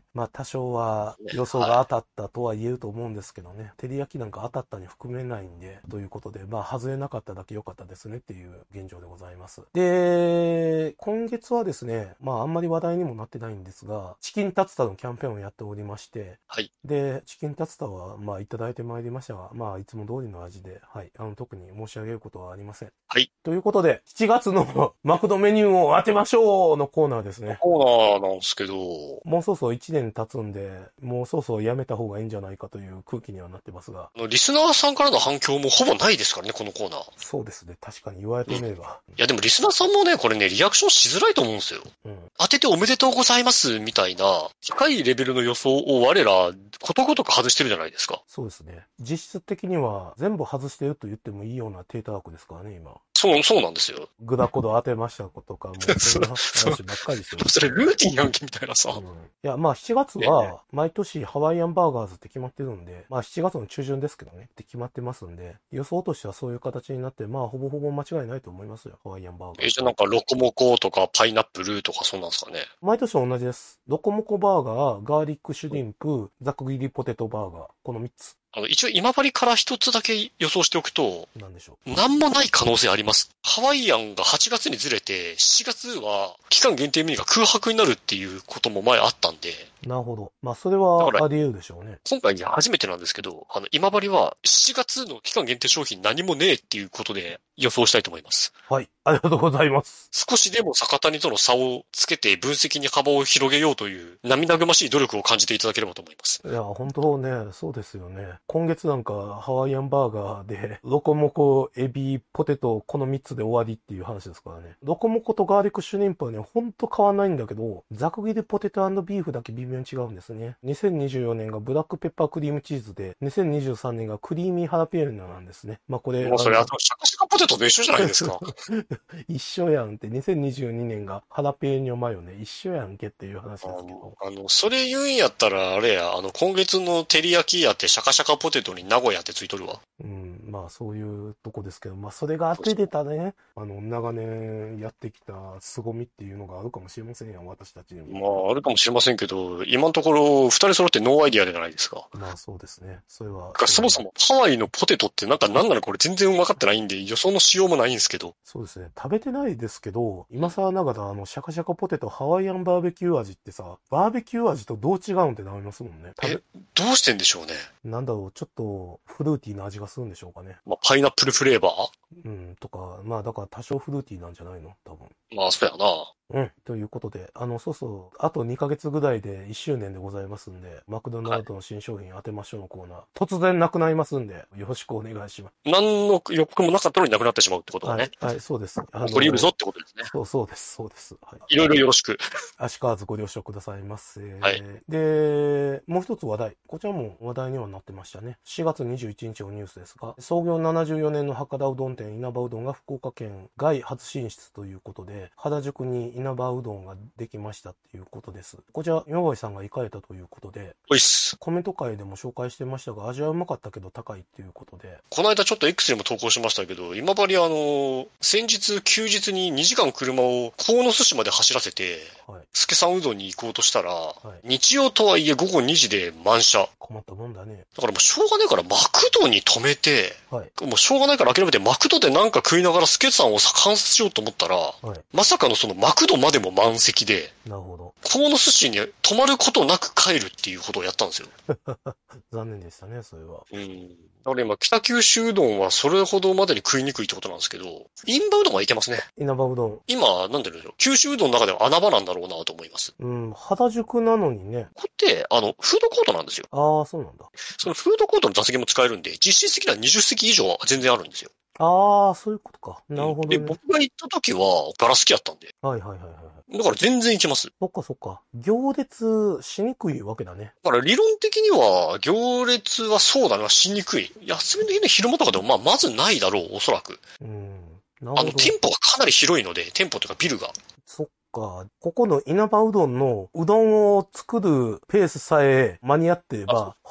まあ多少は予想が当たったとは言えると思うんですけどね。照り焼きなんか当たったに含めないんで、ということで、まあ外れなかっただけ良かったですねっていう現状でございます。で、今月はですね、まああんまり話題にもなってないんですが、チキンタツタのキャンペーンをやっておりまして、 はい。 で、チキンタツタはまあいただいてまいりましたが、まあいつも通りの味で、はい、特に申し上げることはありません。 はい。 ということで、7月のマクドメニューを当てましょうのコーナーですね。 コーナーなんですけど、 もうそろそろ1年経つんで、もうそろそろやめた方がいいんじゃないかという空気にはなってますが。 リスナーさんからの反響もほぼないですからね、このコーナー。 そうですね。確かに言われてみれば。 いや、でもリスナーさんもね、これね、リアクションしづらいと思うんですよ。 うん。 当てておめでとうございますみたいな、高いレベルの予想を我ら、ことごとく外してるじゃないですか。 そうですね。実質的には全部外してると言ってもいいような低たらくですからね、今。 そうなんですよ。 グダコド当てましたとか、もうそんな話ばっかりですよ。 それルーティンやんけみたいなさ。 うん。いや、まあ7月は、毎年ハワイアンバーガーズって決まってるんで、まあ7月の中旬ですけどね、って決まってますんで、予想としてはそういう形になって、まあほぼほぼ間違いないと思いますよ、ハワイアンバーガーズ。 じゃあなんかロコモコとかパイナップルとかそんなんですかね。 毎年同じです。ロコモコバーガー、ガーリックシュリンプ、ザク切りポテトバーガー。この3つ。 一応今治から一つだけ予想しておくと、 なんでしょう。 なんもない可能性あります。ハワイアンが8月にずれて、7月は期間限定メニューが空白になるっていうことも前あったんで。 なるほど。まあ、それはあり得るでしょうね。 今回初めてなんですけど、今治は7月の期間限定商品何もねえっていうことで予想したいと思います。 はい。ありがとうございます。 少しでも坂谷との差をつけて分析に幅を広げようという涙ぐましい努力を感じていただければと思います。 いや、本当ね、そうですよね。今月なんかハワイアンバーガーで、ロコモコ、エビ、ポテト、この3つで終わりっていう話ですからね。ロコモコとガーリックシュリンプはね、ほんと変わんないんだけど、ザク切りポテト&ビーフだけ微妙に違うんですね。2024年がブラックペッパークリームチーズで、2023年がクリーミーハラペーニョなんですね。まあこれ。 もうそれシャカシャカポテトと一緒じゃないですか。 一緒やんって、2022年がハラペーニョマヨね、一緒やんけっていう話ですけど。 それ言うんやったら、あれや、今月の照り焼きやってシャカシャカポテトに名古屋ってついとるわ。 うん、まあそういうとこですけど、まあそれが当ててたね、長年やってきた凄みっていうのがあるかもしれませんよ、私たちにも。 まあ、あるかもしれませんけど、今のところ、二人揃ってノーアイディアじゃないですか。 まあそうですね。それは。 そもそも、ハワイのポテトってなんか何なのこれ全然分かってないんで、予想のしようもないんですけど。 そうですね。食べてないですけど、今更ながらシャカシャカポテトハワイアンバーベキュー味ってさ、バーベキュー味とどう違うんってなりますもんね。 どうしてんでしょうね。 なんだろう、ちょっとフルーティーな味がするんでしょうかね。 まあ、パイナップルフレーバーうん、とか、まあだから多少フルーティーなんじゃないの多分。 まあ、そうやな。 うん。ということで、そうそう、あと2ヶ月ぐらいで1周年でございますんで、マクドナルドの新商品当てましょうのコーナー、突然なくなりますんで、よろしくお願いします。 何の予告もなかったのになくなってしまうってことはね。 はい、そうです。 起こり得るぞってことですね。 そうです。はい。 いろいろよろしく。 足川ずご了承くださいませ。 はい。 で、もう一つ話題。こちらも話題にはなってましたね。4月21日のニュースですが、創業74年の博多うどん店稲葉うどんが福岡県外初進出ということで、原宿に稲葉うどんができましたっていうことです。こちら、岩井さんが行かれたということで、 おいっす。 コメント会でも紹介してましたが、味はうまかったけど高いっていうことで。 この間ちょっと X にも投稿しましたけど、今治先日休日に2時間車を鴻巣市まで走らせて、はい、助さんうどんに行こうとしたら、はい、日曜とはいえ午後2時で満車。 困ったもんだね。 だからもうしょうがないからマクドに止めて、はい、もうしょうがないから諦めてマクドでなんか食いながら助さんを観察しようと思ったら、はい、まさかのそのマクドまでも満席で、 なるほど。 鴻巣市に泊まることなく帰るっていうことをやったんですよ。 残念でしたね、それは。 だから今、北九州うどんはそれほどまでに食いにくいってことなんですけど、インバうどんはいけますね。 稲葉うどん。 今、なんででしょう。九州うどんの中では穴場なんだろうなと思います。 原宿なのにね。 これって、フードコートなんですよ。 ああ、そうなんだ。 そのフードコートの座席も使えるんで、実質的には20席以上は全然あるんですよ。 ああ、そういうことか。なるほど、ね。 で、僕が行った時は、ガラス機やったんで。 はい。 だから全然行けます。 そっか。行列しにくいわけだね。 だから理論的には、行列はそうだな、しにくい。休みの日の昼間とかでも、まずないだろう、おそらく。 なるほど。 店舗がかなり広いので、店舗というかビルが。 そっか。ここの稲葉うどんのうどんを作るペースさえ間に合ってれば、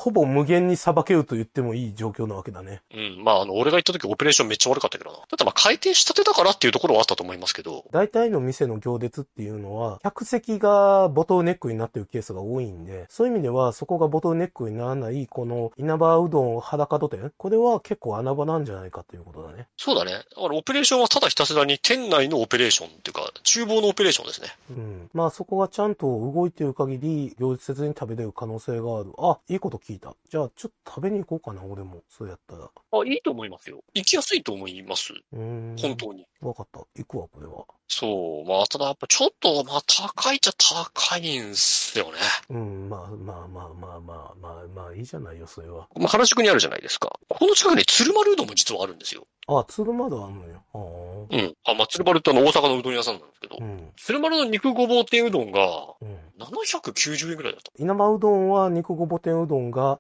ほぼ無限にさばけると言ってもいい状況なわけだね。 うん。まあ、俺が行った時オペレーションめっちゃ悪かったけどな。だってまあ、開店したてだからっていうところはあったと思いますけど。 大体の店の行列っていうのは、客席がボトルネックになっているケースが多いんで、そういう意味ではそこがボトルネックにならない、この稲葉うどん裸土店、これは結構穴場なんじゃないかということだね。 そうだね。だからオペレーションはただひたすらに店内のオペレーションっていうか、厨房のオペレーションですね。 うん。まあそこがちゃんと動いている限り、行列せずに食べれる可能性がある。あ、いいこと聞いた。じゃあちょっと食べに行こうかな、俺も。そうやったら。 あ、いいと思いますよ。行きやすいと思います。本当に。 わかった。行くわ、これは。 そう。まあ、ただやっぱちょっと、まあ、高いっちゃ高いんすよね。 うん、まあ、いいじゃないよ、それは。 まあ、原宿にあるじゃないですか。この近くに鶴丸うどんも実はあるんですよ。 あ、鶴丸あんのよ。 うん。あ、まあ、鶴丸って大阪のうどん屋さんなんですけど、 うん。 鶴丸の肉ごぼう天うどんが、 うん。 790円ぐらいだった。 稲葉うどんは肉ごぼ天うどんが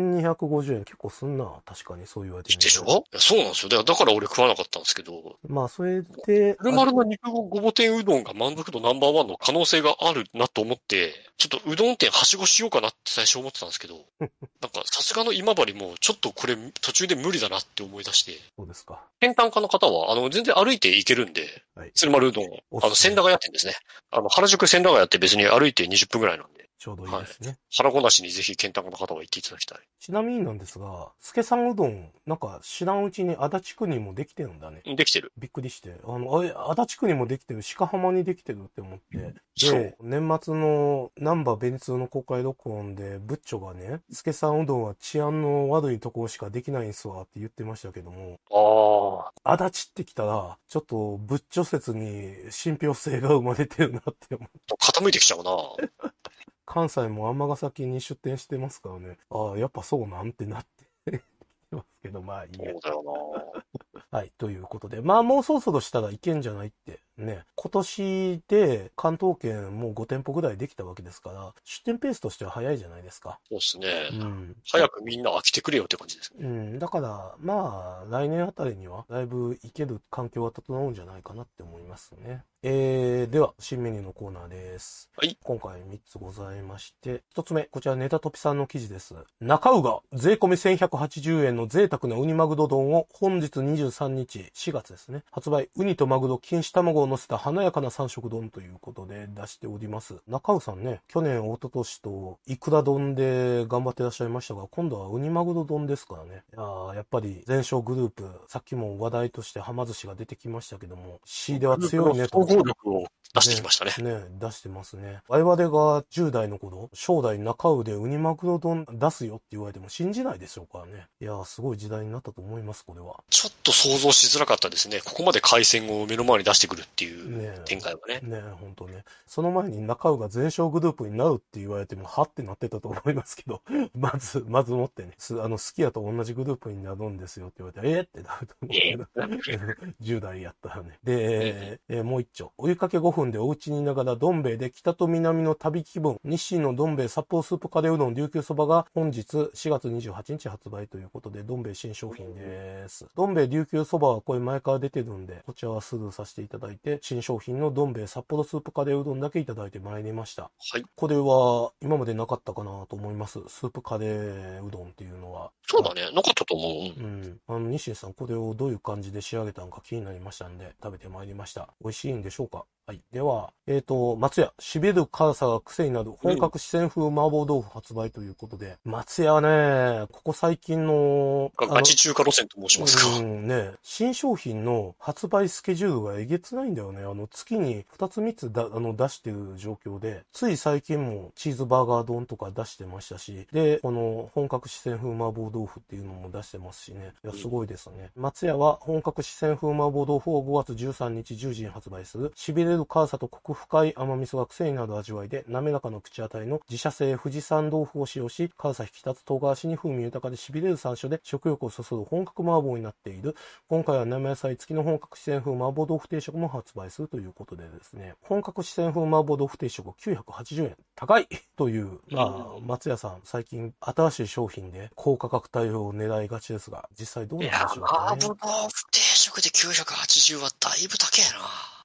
1250円。結構すんな。確かにそう言われてみると。 でしょ？いやそうなんですよ。だから俺食わなかったんですけど。 まあ、それで。 鶴丸の肉ごぼ天うどんが満足度ナンバーワンの可能性があるなと思って、ちょっとうどん店はしごしようかなって最初思ってたんですけど、なんかさすがの今治もちょっとこれ途中で無理だなって思い出して。 そうですか。 県単価の方は、全然歩いて行けるんで、はい、鶴丸うどん、千駄ヶ谷店ですね。原宿千駄ヶ谷って別に歩いて20分ぐらいなんで。 ちょうどいいですね。はい、 腹ごなしにぜひ県単価の方は行っていただきたい。 ちなみになんですが、助さんうどん、なんか知らんうちに足立区にもできてるんだね。 できてる。 びっくりして。足立区にもできてる、鹿浜にできてるって思って。で、年末のナンバーベニツの公開録音で、ブッチョがね、助さんうどんは治安の悪いところしかできないんすわって言ってましたけども。足立ってきたら、ちょっとブッチョ説に信憑性が生まれてるなって思って。 傾いてきちゃうな。 関西も尼崎に出店してますからね。ああ、やっぱそうなんてなってますけど、まあいいや。 そうだよな。 はい、ということで。まあもうそろそろしたらいけんじゃないってね。今年で関東圏もう5店舗ぐらいできたわけですから、出店ペースとしては早いじゃないですか。 そうですね。 うん。 早くみんな飽きてくれよって感じです。 うん。だから、まあ、来年あたりにはだいぶいける環境は整うんじゃないかなって思いますね。では、新メニューのコーナーです。 はい。 今回3つございまして、1つ目、こちらネタトピさんの記事です。中尾が税込み1180円の贅沢なウニマグロ丼を本日23日、4月ですね、発売、ウニとマグロ、錦糸卵を乗せた華やかな三色丼ということで出しております。中尾さんね、去年、一昨年とイクラ丼で頑張ってらっしゃいましたが、今度はウニマグロ丼ですからね。やっぱり全商グループ、さっきも話題としてはま寿司が出てきましたけども、仕入れは強いねと。 総合力を出してきましたね。 ね、出してますね。我々が10代の頃、将来中尾でウニマグロ丼出すよって言われても信じないでしょうからね。いや、すごい時代になったと思います、これは。 ちょっと想像しづらかったですね。ここまで海鮮を目の前に出してくるっていう展開はね。 ね、ほんとね。その前に中尾が全商グループになるって言われても、はってなってたと思いますけど、まずもってね、好きやと同じグループになるんですよって言われて、ってなると思うけど、10代やったらね。で、もう一丁。お湯かけ5分でお家にいながらどん兵衛で北と南の旅気分、日清のどん兵衛札幌スープカレーうどん琉球そばが本日4月28日発売ということで、どん兵衛新商品です。どん兵衛琉球そばはこれ前から出てるんで、こちらはスルーさせていただいて、新商品のどん兵衛札幌スープカレーうどんだけいただいてまいりました。 はい。 これは今までなかったかなと思います。スープカレーうどんっていうのは。 そうだね。なかったと思う。 うん。日清さんこれをどういう感じで仕上げたのか気になりましたんで、食べてまいりました。美味しいんでしょうか？はい。では、松屋、しびる辛さが癖になる本格四川風麻婆豆腐発売ということで、松屋ね、ここ最近の、 ガチ中華路線と申しますか。 ね、新商品の発売スケジュールがえげつないんだよね。月に2つ3つ出してる状況で、つい最近もチーズバーガー丼とか出してましたし、で、この本格四川風麻婆豆腐っていうのも出してますしね。いや、すごいですね。松屋は本格四川風麻婆豆腐を5月13日10時に発売する、しびれる辛さとコク深い甘味噌が癖になる味わいで、滑らかな口当たりの自社製富士山豆腐を使用し、辛さ引き立つ唐辛子に風味豊かでしびれる山椒で食欲をそそる本格麻婆になっている。今回は生野菜付きの本格四川風麻婆豆腐定食も発売するということでですね、本格四川風麻婆豆腐定食980円。高いという、松屋さん最近新しい商品で高価格帯を狙いがちですが、実際どうなんでしょうかね。 麻婆豆腐定食で980はだいぶ高えな。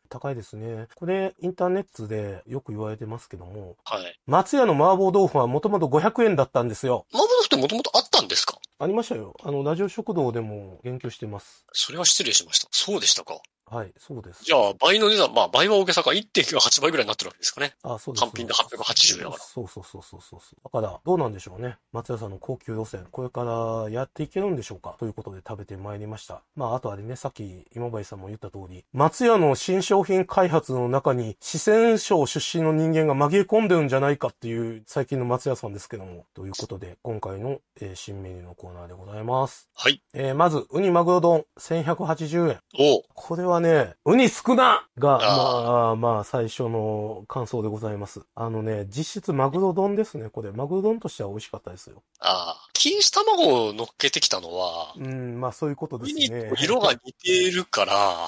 高いですね。これ、インターネットでよく言われてますけども、 はい。 松屋の麻婆豆腐はもともと500円だったんですよ。 麻婆豆腐ってもともとあったんですか？ ありましたよ。ラジオ食堂でも言及してます。 それは失礼しました。そうでしたか。 はい、そうです。 じゃあ、倍の値段、まあ、倍は大げさか、1.8 倍ぐらいになってるわけですかね。 あ、そうです。 単品で880円だから。 そう。だから、どうなんでしょうね。松屋さんの高級路線、これからやっていけるんでしょうかということで食べてまいりました。まあ、あとあれね、さっき今林さんも言った通り、松屋の新商品開発の中に四川省出身の人間が紛れ込んでるんじゃないかっていう最近の松屋さんですけども。ということで、今回の、新メニューのコーナーでございます。 はい。 まず、ウニマグロ丼1180円。 おこれはね、ウニ少なが、まあ、最初の感想でございます。実質マグロ丼ですね、これ。マグロ丼としては美味しかったですよ。 錦糸卵を乗っけてきたのは、 まあそういうことですウニとね。 色が似ているから、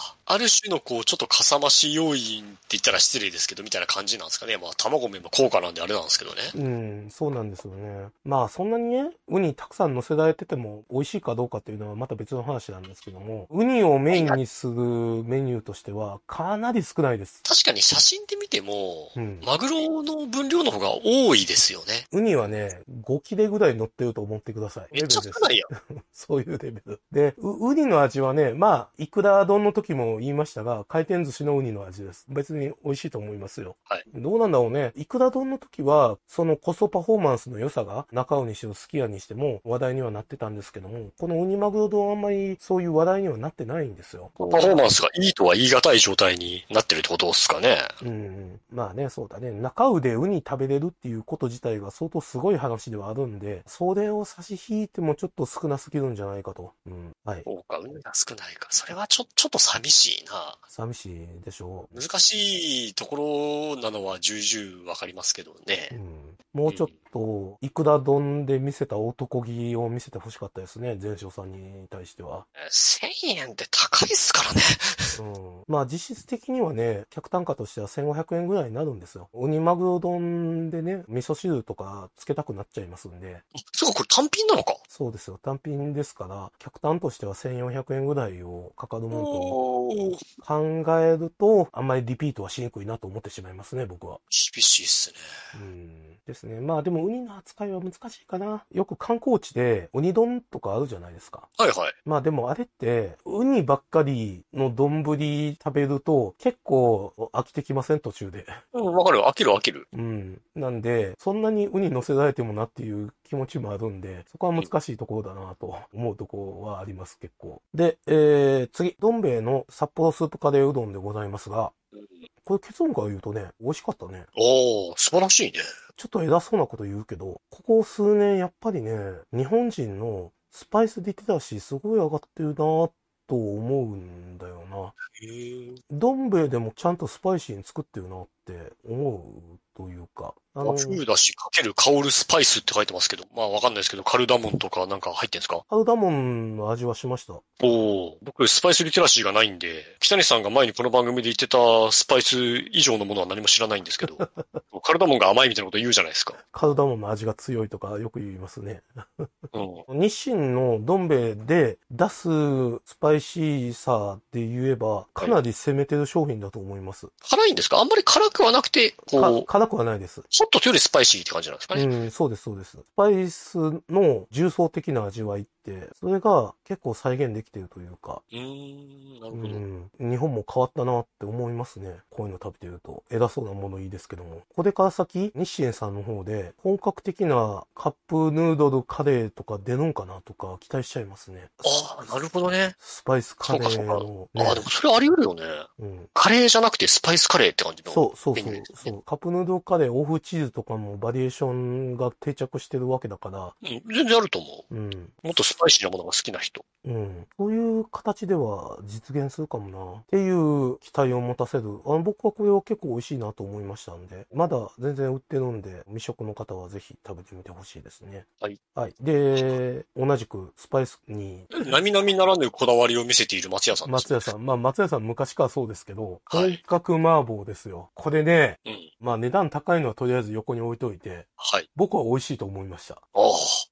ある種のこう、ちょっとかさ増し要因って言ったら失礼ですけど、みたいな感じなんですかね。まあ、卵も今高価なんであれなんですけどね。 そうなんですよね。まあそんなにね、ウニたくさん乗せられてても美味しいかどうかっていうのはまた別の話なんですけども、ウニをメインにするメニューとしてはかなり少ないです。 確かに写真で見ても、マグロの分量の方が多いですよね。 ウニはね、5切れぐらい乗ってると思ってください。 めっちゃ少ないやん。 そういうレベル。で、ウニの味はね、まあ、イクラ丼の時も言いましたが、回転寿司のウニの味です。別に美味しいと思いますよ。 はい。 どうなんだろうね。イクラ丼の時は、そのコストパフォーマンスの良さが、中尾にしてもすき家にしても話題にはなってたんですけども、このウニマグロ丼はあんまりそういう話題にはなってないんですよ。 パフォーマンスがいいとは言い難い状態になってるってことですかね。 まあね、そうだね。中尾でウニ食べれるっていうこと自体が相当すごい話ではあるんで、それを差し引いてもちょっと少なすぎるんじゃないかと。はい。 そうか、ウニが少ないか。それはちょっと寂しいな。 寂しいでしょう。 難しいところなのは重々わかりますけどね。 もうちょっと、イクラ丼で見せた男気を見せてほしかったですね。前哨さんに対しては。 1000円って高いっすからね。 まあ実質的にはね、客単価としては1500円ぐらいになるんですよ。ウニマグロ丼でね、味噌汁とかつけたくなっちゃいますんで。 そうか、これ単品なのか。 そうですよ。単品ですから、客単としては1400円ぐらいをかかるもんと考えると、あんまりリピートはしにくいなと思ってしまいますね、僕は。 厳しいっすね。 ですね。まあでもウニの扱いは難しいかな。よく観光地でウニ丼とかあるじゃないですか。 はいはい。 まあでもあれって、ウニばっかりの丼食べると結構飽きてきません途中で。 わかる。飽きる。 なんで、そんなにウニ乗せられてもなっていう気持ちもあるんで、そこは難しいところだなと思うところはあります結構。で、次、どん兵衛の札幌スープカレーうどんでございますが、これ結論から言うとね、美味しかったね。 素晴らしいね。 ちょっと偉そうなこと言うけど、ここ数年やっぱりね、日本人のスパイスリテラシーすごい上がってるなと思うんだよな。どん兵衛でもちゃんとスパイシーに作ってるなって思うというか。 和風だしかける香るスパイスって書いてますけど、まあわかんないですけど、カルダモンとかなんか入ってんですか？ カルダモンの味はしました。 僕スパイスリテラシーがないんで、北西さんが前にこの番組で言ってたスパイス以上のものは何も知らないんですけど、カルダモンが甘いみたいなこと言うじゃないですか。 カルダモンの味が強いとかよく言いますね。日清のどん兵衛で出すスパイシーさで言えば、かなり攻めてる商品だと思います。 辛いんですか？あんまり辛くはなくて、 辛くはないです。 ちょっとよりスパイシーって感じなんですかね。 そうです、そうです。スパイスの重層的な味わいって、それが結構再現できてるというか。 なるほど。 日本も変わったなって思いますね。こういうの食べてると。偉そうなものいいですけども。これから先、日清さんの方で、本格的なカップヌードルカレーとか出るんかなとか期待しちゃいますね。 なるほどね。 スパイスカレーの、 でもそれあり得るよね。カレーじゃなくてスパイスカレーって感じの。 そう。カップヌードルカレー、オフチーズとかもバリエーションが定着してるわけだから。 全然あると思う。もっとスパイシーなものが好きな人。 そういう形では実現するかもな。っていう期待を持たせる。僕はこれは結構美味しいなと思いましたんで。まだ全然売ってるんで、未食の方はぜひ食べてみてほしいですね。 はい。 で、同じくスパイスに。 並々ならぬこだわりを見せている松屋さんです、 松屋さん。まあ松屋さん昔からそうですけど、本格麻婆ですよ。これね、まあ値段高いのはとりあえず横に置いといて、僕は美味しいと思いました。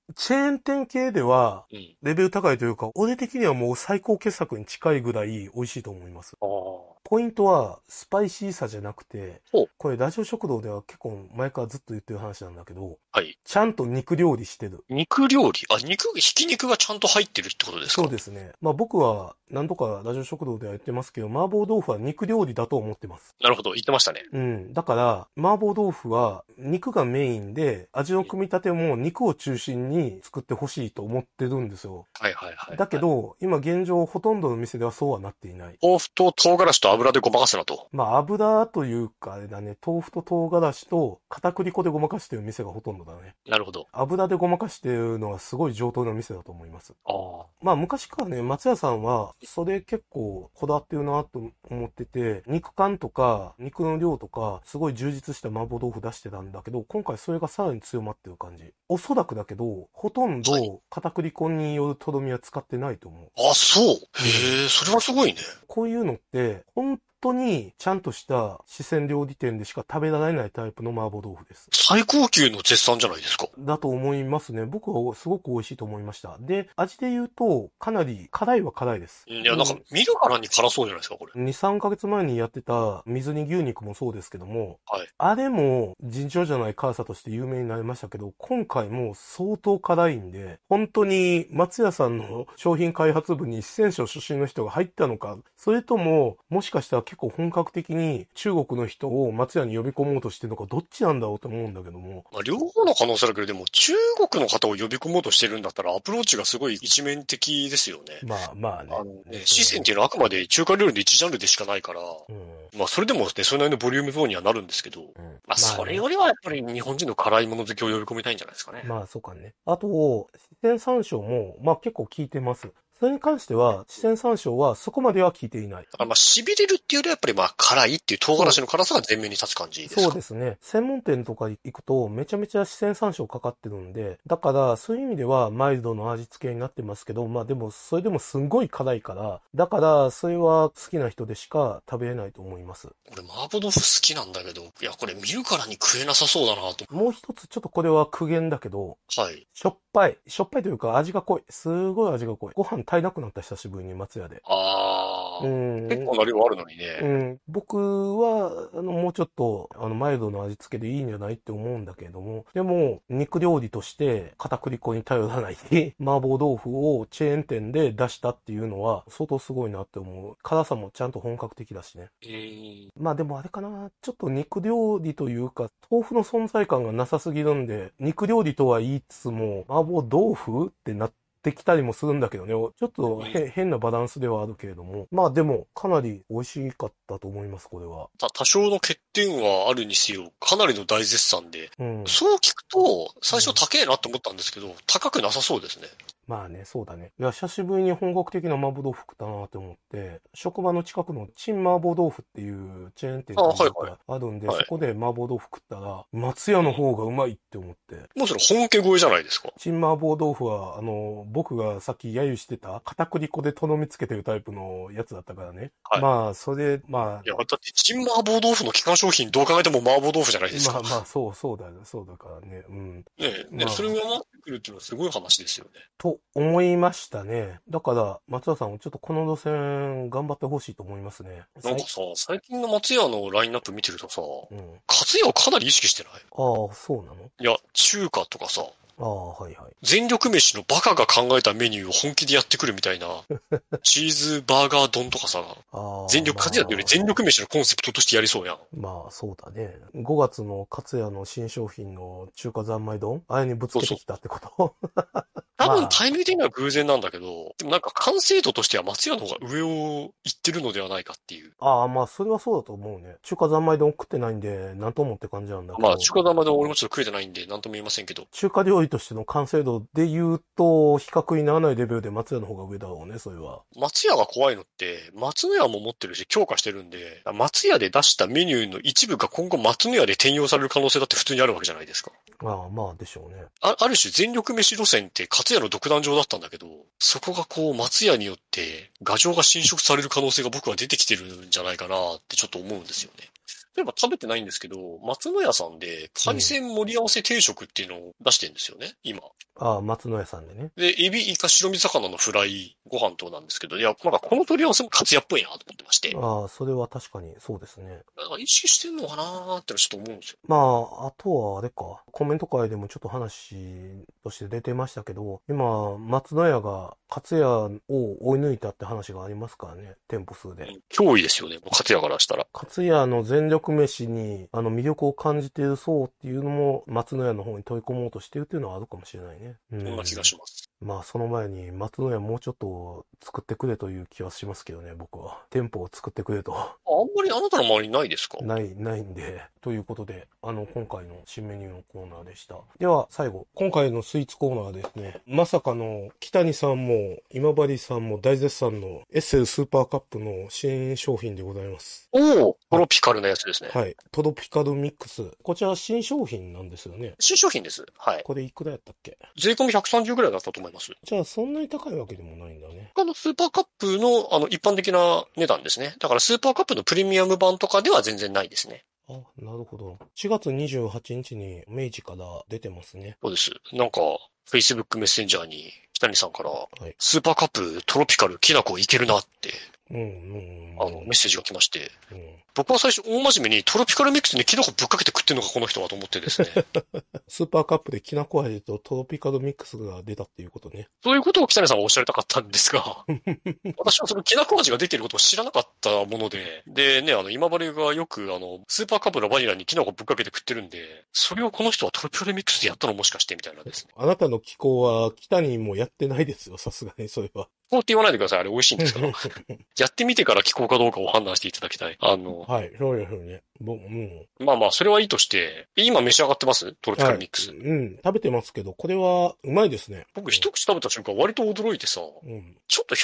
チェーン店系では、 うん。 レベル高いというか、俺的にはもう最高傑作に近いぐらい美味しいと思います。 ああ。 ポイントは、スパイシーさじゃなくて、 ほう。 これラジオ食堂では結構前からずっと言ってる話なんだけど、 はい。 ちゃんと肉料理してる。 肉料理。あ、ひき肉がちゃんと入ってるってことですか？ そうですね。まあ僕は何度かラジオ食堂では言ってますけど、麻婆豆腐は肉料理だと思ってます。 なるほど。言ってましたね。 うん。だから、麻婆豆腐は肉がメインで、味の組み立ても肉を中心に作ってほしいと思ってるんですよ。 はいはいはい。 だけど、今現状ほとんどの店ではそうはなっていない。 豆腐と唐辛子と油でごまかすなと。 まあ油というかあれだね、豆腐と唐辛子と片栗粉でごまかしてる店がほとんどだね。 なるほど。 油でごまかしてるのはすごい上等な店だと思います。 ああ。 まあ昔からね、松屋さんはそれ結構こだわってるなと思ってて、肉感とか肉の量とかすごい充実した麻婆豆腐出してたんだけど、今回それがさらに強まってる感じ。おそらくだけど、ほとんはい。 ど片栗粉によるとどみは使ってないと思う。 あ、そう。 うんへえ、それはすごいね。 こういうのって、本当にちゃんとした四川料理店でしか食べられないタイプの麻婆豆腐です。 最高級の絶賛じゃないですか。 だと思いますね。僕はすごく美味しいと思いました。で、味で言うと、かなり辛いは辛いです。 いや、なんか見るからに辛そうじゃないですか、これ。 2、3ヶ月前にやってた水煮牛肉もそうですけども、 はい。 あれも尋常じゃない辛さとして有名になりましたけど、今回も相当辛いんで、本当に松屋さんの商品開発部に四川省出身の人が入ったのか、それとも、もしかしたら結構本格的に中国の人を松屋に呼び込もうとしてるのか、どっちなんだろうと思うんだけども。 まあ、両方の可能性あるけど、でも中国の方を呼び込もうとしてるんだったらアプローチがすごい一面的ですよね。 まあまあね。 四川っていうのはあくまで中華料理の一ジャンルでしかないから、 うん。 まあそれでもね、それなりのボリュームゾーンにはなるんですけど、 うん。 まあそれよりはやっぱり日本人の辛いもの好きを呼び込みたいんじゃないですかね。 まあそうかね。あと、四川山椒も、まあ結構効いてます。それに関しては、四川山椒はそこまでは効いていない。 だからまあ痺れるっていうよりはやっぱりまあ辛いっていう唐辛子そう、 の辛さが前面に立つ感じですそうか？ ですね。専門店とか行くと、めちゃめちゃ四川山椒かかってるんで、だからそういう意味ではマイルドの味付けになってますけど、まあでも、それでもすんごい辛いから、だからそれは好きな人でしか食べれないと思います。 俺麻婆豆腐好きなんだけど、いやこれ見るからに食えなさそうだなと。 もう一つ、ちょっとこれは苦言だけど、 はい。 しょっぱい。しょっぱいというか味が濃い。すごい味が濃い。ご飯足りなくなった久しぶりに松屋で。うあー。結ん。 構な量あるのにね。 うん。僕は、もうちょっと、マイルドの味付けでいいんじゃないって思うんだけれども、でも、肉料理として片栗粉に頼らない麻婆豆腐をチェーン店で出したっていうのは、相当すごいなって思う。辛さもちゃんと本格的だしね。まあでもあれかな、ちょっと肉料理というか、豆腐の存在感がなさすぎるんで、肉料理とは言いつつも、麻婆豆腐ってなってきたりもするんだけどね、ちょっと変なバランスではあるけれども、まあでも、かなり美味しかったと思います、これは。 多少の欠点はあるにせよ、かなりの大絶賛で、 うん。 そう聞くと、最初高えなと思ったんですけど、高くなさそうですね。 まあね、そうだね。いや、久しぶりに本格的な麻婆豆腐食ったなって思って、職場の近くのチン麻婆豆腐っていうチェーン店あ、 とはいはい。 いうかあるんで、 はい。 そこで麻婆豆腐食ったら、松屋の方がうまいって思って。 もうそれ本家超えじゃないですか。 チン麻婆豆腐は、僕がさっき揶揄してた片栗粉でとどめつけてるタイプのやつだったからね。 はい。 まあ、それ、まいや、だって、チン麻婆豆腐の基幹商品どう考えても麻婆豆腐じゃないですか。 まあまあ、そうだよ、そうだからね。うん。 ね、それまあ、 が回ってくるっていうのはすごい話ですよね。 と思いましたね。だから、松田さんもちょっとこの路線頑張ってほしいと思いますね。 なんかさ、最近の松屋のラインナップ見てるとさ、 うん。 カツヤをかなり意識してない？ ああ、そうなの？ いや、中華とかさ、 ああ、はいはい。 全力飯のバカが考えたメニューを本気でやってくるみたいな、チーズバーガー丼とかさ、 ああ、 全力、カツヤより全力飯のコンセプトとしてやりそうやん。 まあ、そうだね。5月のカツヤの新商品の中華三昧丼あれにぶつそうそう。 けてきたってこと？ 多分まあ、 タイミング的には偶然なんだけど、でもなんか完成度としては松屋の方が上を行ってるのではないかっていう。 ああ、まあ、それはそうだと思うね。中華三昧丼食ってないんで、なんともって感じなんだけまあど、 中華玉で俺もちょっと食えてないんで、なんとも言いませんけど。 中華料理としての完成度で言うと、比較にならないレベルで松屋の方が上だろうね、それは。 松屋が怖いのって、松の屋も持ってるし強化してるんで、松屋で出したメニューの一部が今後松の屋で転用される可能性だって普通にあるわけじゃないですか。 ああ、まあ、でしょうね。 ある種全力飯路線って勝屋の独壇場だったんだけど、そこがこう松屋によって牙城が侵食される可能性が僕は出てきてるんじゃないかなってちょっと思うんですよね。 例えば食べてないんですけど、松野屋さんで海鮮盛り合わせ定食っていうのを出してるんですよね、今。 ああ、松野屋さんでね。 で、エビ、イカ、白身魚のフライ、ご飯となんですけど、いや、なんかこの取り合わせもカツヤっぽいなと思ってまして。 ああ、それは確かにそうですね。 なんか意識してんのかなーってちょっと思うんですよ。 まあ、あとはあれか、コメント会でもちょっと話として出てましたけど、今、松野屋がカツヤを追い抜いたって話がありますからね、店舗数で。 脅威ですよね、もうカツヤからしたら。 カツヤの全力飯に、魅力を感じている層っていうのも、松野屋の方に取り込もうとしてるっていうのはあるかもしれないね。 そんな気がします。 まあ、その前に、松野屋もうちょっと作ってくれという気はしますけどね、僕は。店舗を作ってくれと。 あんまりあなたの周りにないですか？ ないんで。ということで、今回の新メニューのコーナーでした。では、最後。今回のスイーツコーナーですね。まさかの、北谷さんも、今治さんも大絶賛の、エッセルスーパーカップの新商品でございます。 おお、トロピカルなやつですね。 はい。トロピカルミックス。こちら新商品なんですよね。 新商品です。はい。 これいくらやったっけ？ 税込み130ぐらいだったと思います。 じゃあ、そんなに高いわけでもないんだね。 スーパーカップの、一般的な値段ですね。だからスーパーカップのプレミアム版とかでは全然ないですね。 あ、なるほど。4月28日に明治から出てますね。 そうです。なんか、Facebook メッセンジャーに、北谷さんから、 はい、 スーパーカップトロピカルきなこいけるなって、 メッセージが来まして、 うん僕は最初大真面目にトロピカルミックスにキノコぶっかけて食ってんのかこの人はと思ってですね。 スーパーカップできなこ味とトロピカルミックスが出たっていうことね。 そういうことを北谷さんはおっしゃりたかったんですが、私はそのきなこ味が出ていることを知らなかったもので、でね、今治がよくスーパーカップのバニラにきなこぶっかけて食ってるんで、それをこの人はトロピカルミックスでやったのもしかしてみたいなですね。 あなたの気候は北にもやってないですよ、さすがにそれは。 そうって言わないでください。あれ美味しいんですから。やってみてから気候かどうかを判断していただきたい。 はい、そうですよね。 まあまあ、それはいいとして、今召し上がってますトロピカルミックス。 はい、食べてますけど、これはうまいですね。 僕一口食べた瞬間割と驚いてさ、ちょっと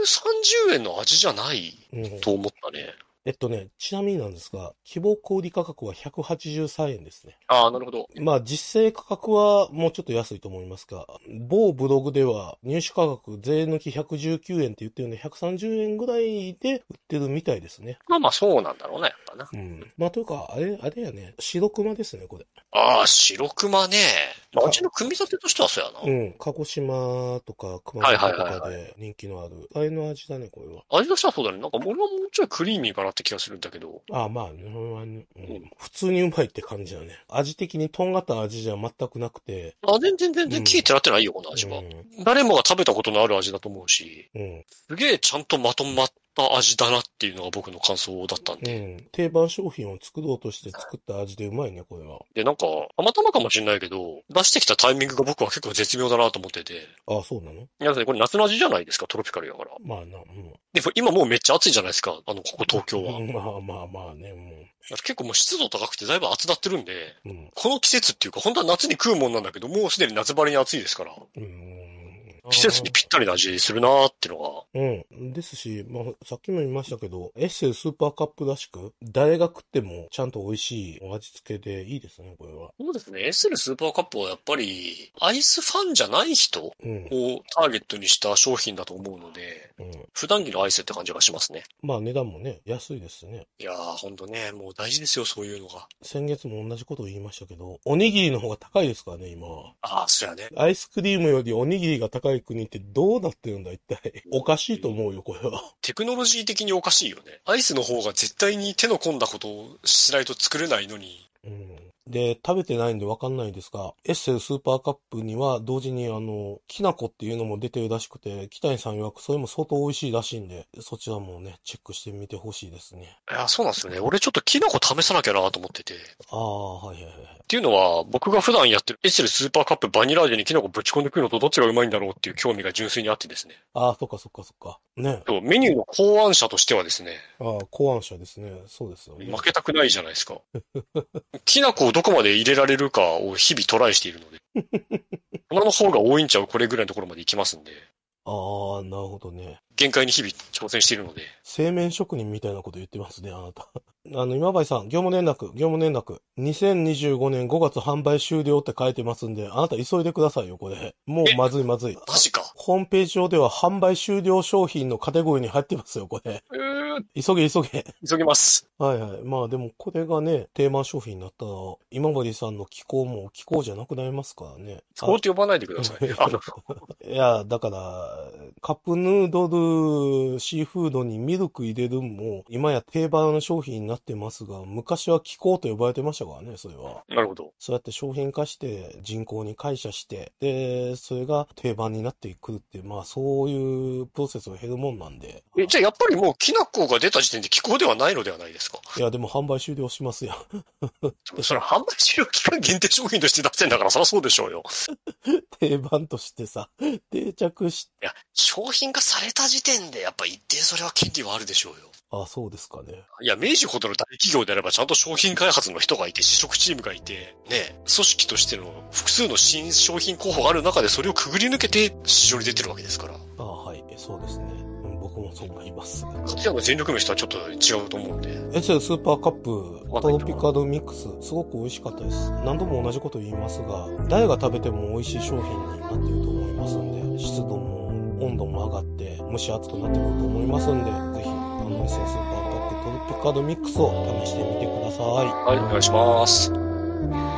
130円の味じゃないと思ったね。 ちなみになんですが、希望小売価格は183円ですね。 ああ、なるほど。 まあ実勢価格はもうちょっと安いと思いますが、某ブログでは入手価格税抜き119円って言ってるんで130円ぐらいで売ってるみたいですね。 まあまあそうなんだろうね、やっぱな。 まあというか、あれやね、白熊ですね、これ。 ああ、白熊ね。味の組み立てとしてはそうやな。 鹿児島とか熊本とかで人気のある、あれの味だね、これは。 味としてはそうだね。なんか俺はもうちょいクリーミーかなって気がするんだけど。 ああ、まあ、普通にうまいって感じだね。味的にとんがった味じゃ全くなくて。 全然聞いてなってないよ、この味は。誰もが食べたことのある味だと思うし。すげえちゃんとまとまった味だなっていうのが僕の感想だったんで。 定番商品を作ろうとして作った味でうまいね、これは。 で、なんか、たまたまかもしれないけど、出してきたタイミングが僕は結構絶妙だなと思ってて。 ああ、そうなの？ いや、これ夏の味じゃないですか、トロピカルやから。 まあな、 でも今もうめっちゃ暑いじゃないですか、ここ東京は。 まあね、 結構もう湿度高くてだいぶ暑なってるんで、この季節っていうか、本当は夏に食うもんなんだけど、もうすでに夏張りに暑いですから。季節にぴったりな味するなーってのが。 ですし、まあ、さっきも言いましたけど、エッセルスーパーカップらしく、誰が食ってもちゃんと美味しいお味付けでいいですね、これは。 そうですね。エッセルスーパーカップはやっぱり、アイスファンじゃない人をターゲットにした商品だと思うので、普段着のアイスって感じがしますね。 まあ値段もね、安いですね。 いやー、ほんとね、もう大事ですよ、そういうのが。 先月も同じことを言いましたけど、おにぎりの方が高いですからね、今は。 ああ、そうやね。 アイスクリームよりおにぎりが高い国ってどうなってるんだ、一体。おかしいと思うよ、これは。 テクノロジー的におかしいよね。アイスの方が絶対に手の込んだことをしないと作れないのに。 で、食べてないんでわかんないですが、エッセルスーパーカップには同時にきなこっていうのも出てるらしくて、北谷さん曰くそれも相当美味しいらしいんで、そちらもね、チェックしてみてほしいですね。 いや、そうなんですよね。俺ちょっときなこ試さなきゃなと思ってて。 ああ、はい。 っていうのは、僕が普段やってるエッセルスーパーカップバニラ味にきなこぶち込んでくるのとどっちがうまいんだろうっていう興味が純粋にあってですね。 ああ、そっか。ね。 メニューの考案者としてはですね。 ああ、考案者ですね。そうですよね。 負けたくないじゃないですか。きなこをどこまで入れられるかを日々トライしているので。粉の方が多いんちゃうこれぐらいのところまで行きますんで。 ああ、なるほどね。 限界に日々挑戦しているので。 製麺職人みたいなこと言ってますね、あなた。今治さん、業務連絡。2025年5月販売終了って書いてますんで、あなた急いでくださいよ、これ。もうまずい。 マジか。 ホームページ上では販売終了商品のカテゴリーに入ってますよ、これ。 急げ急げ。 急ぎます。 はいはい。まあでもこれがね、定番商品になったら、今治さんの気候も気候じゃなくなりますからね。 気候って呼ばないでください。 いや、だから、カップヌードル、シーフードにミルク入れるも、今や定番商品になってますが、昔は気候と呼ばれてましたからね、それは。 なるほど。 そうやって商品化して人口に解釈して、で、それが定番になってくるって、まあそういうプロセスを減るもんなんで。 じゃあやっぱりもうきな粉が出た時点で気候ではないのではないですか？ いや、でも販売終了しますやん。 それ販売終了期間限定商品として出してんだからそりゃそうでしょうよ。 定番としてさ、定着し、 いや、商品化された時点でやっぱ一定それは権利はあるでしょうよ。 あ、そうですかね。 いや、明治ほどの大企業であればちゃんと商品開発の人がいて、試食チームがいて、ね、組織としての複数の新商品候補がある中でそれをくぐり抜けて市場に出てるわけですから。 あ、はい、そうですね。僕もそう思います。 かつての全力飯とはちょっと違うと思うんで。 エセルスーパーカップ、トロピカルミックス、すごく美味しかったです。何度も同じこと言いますが、誰が食べても美味しい商品になっていると思いますんで、湿度も温度も上がって蒸し暑くなってくると思いますんで、ぜひ、エセルスーパーカップトロピカルミックスを試してみてください。 はい、お願いします。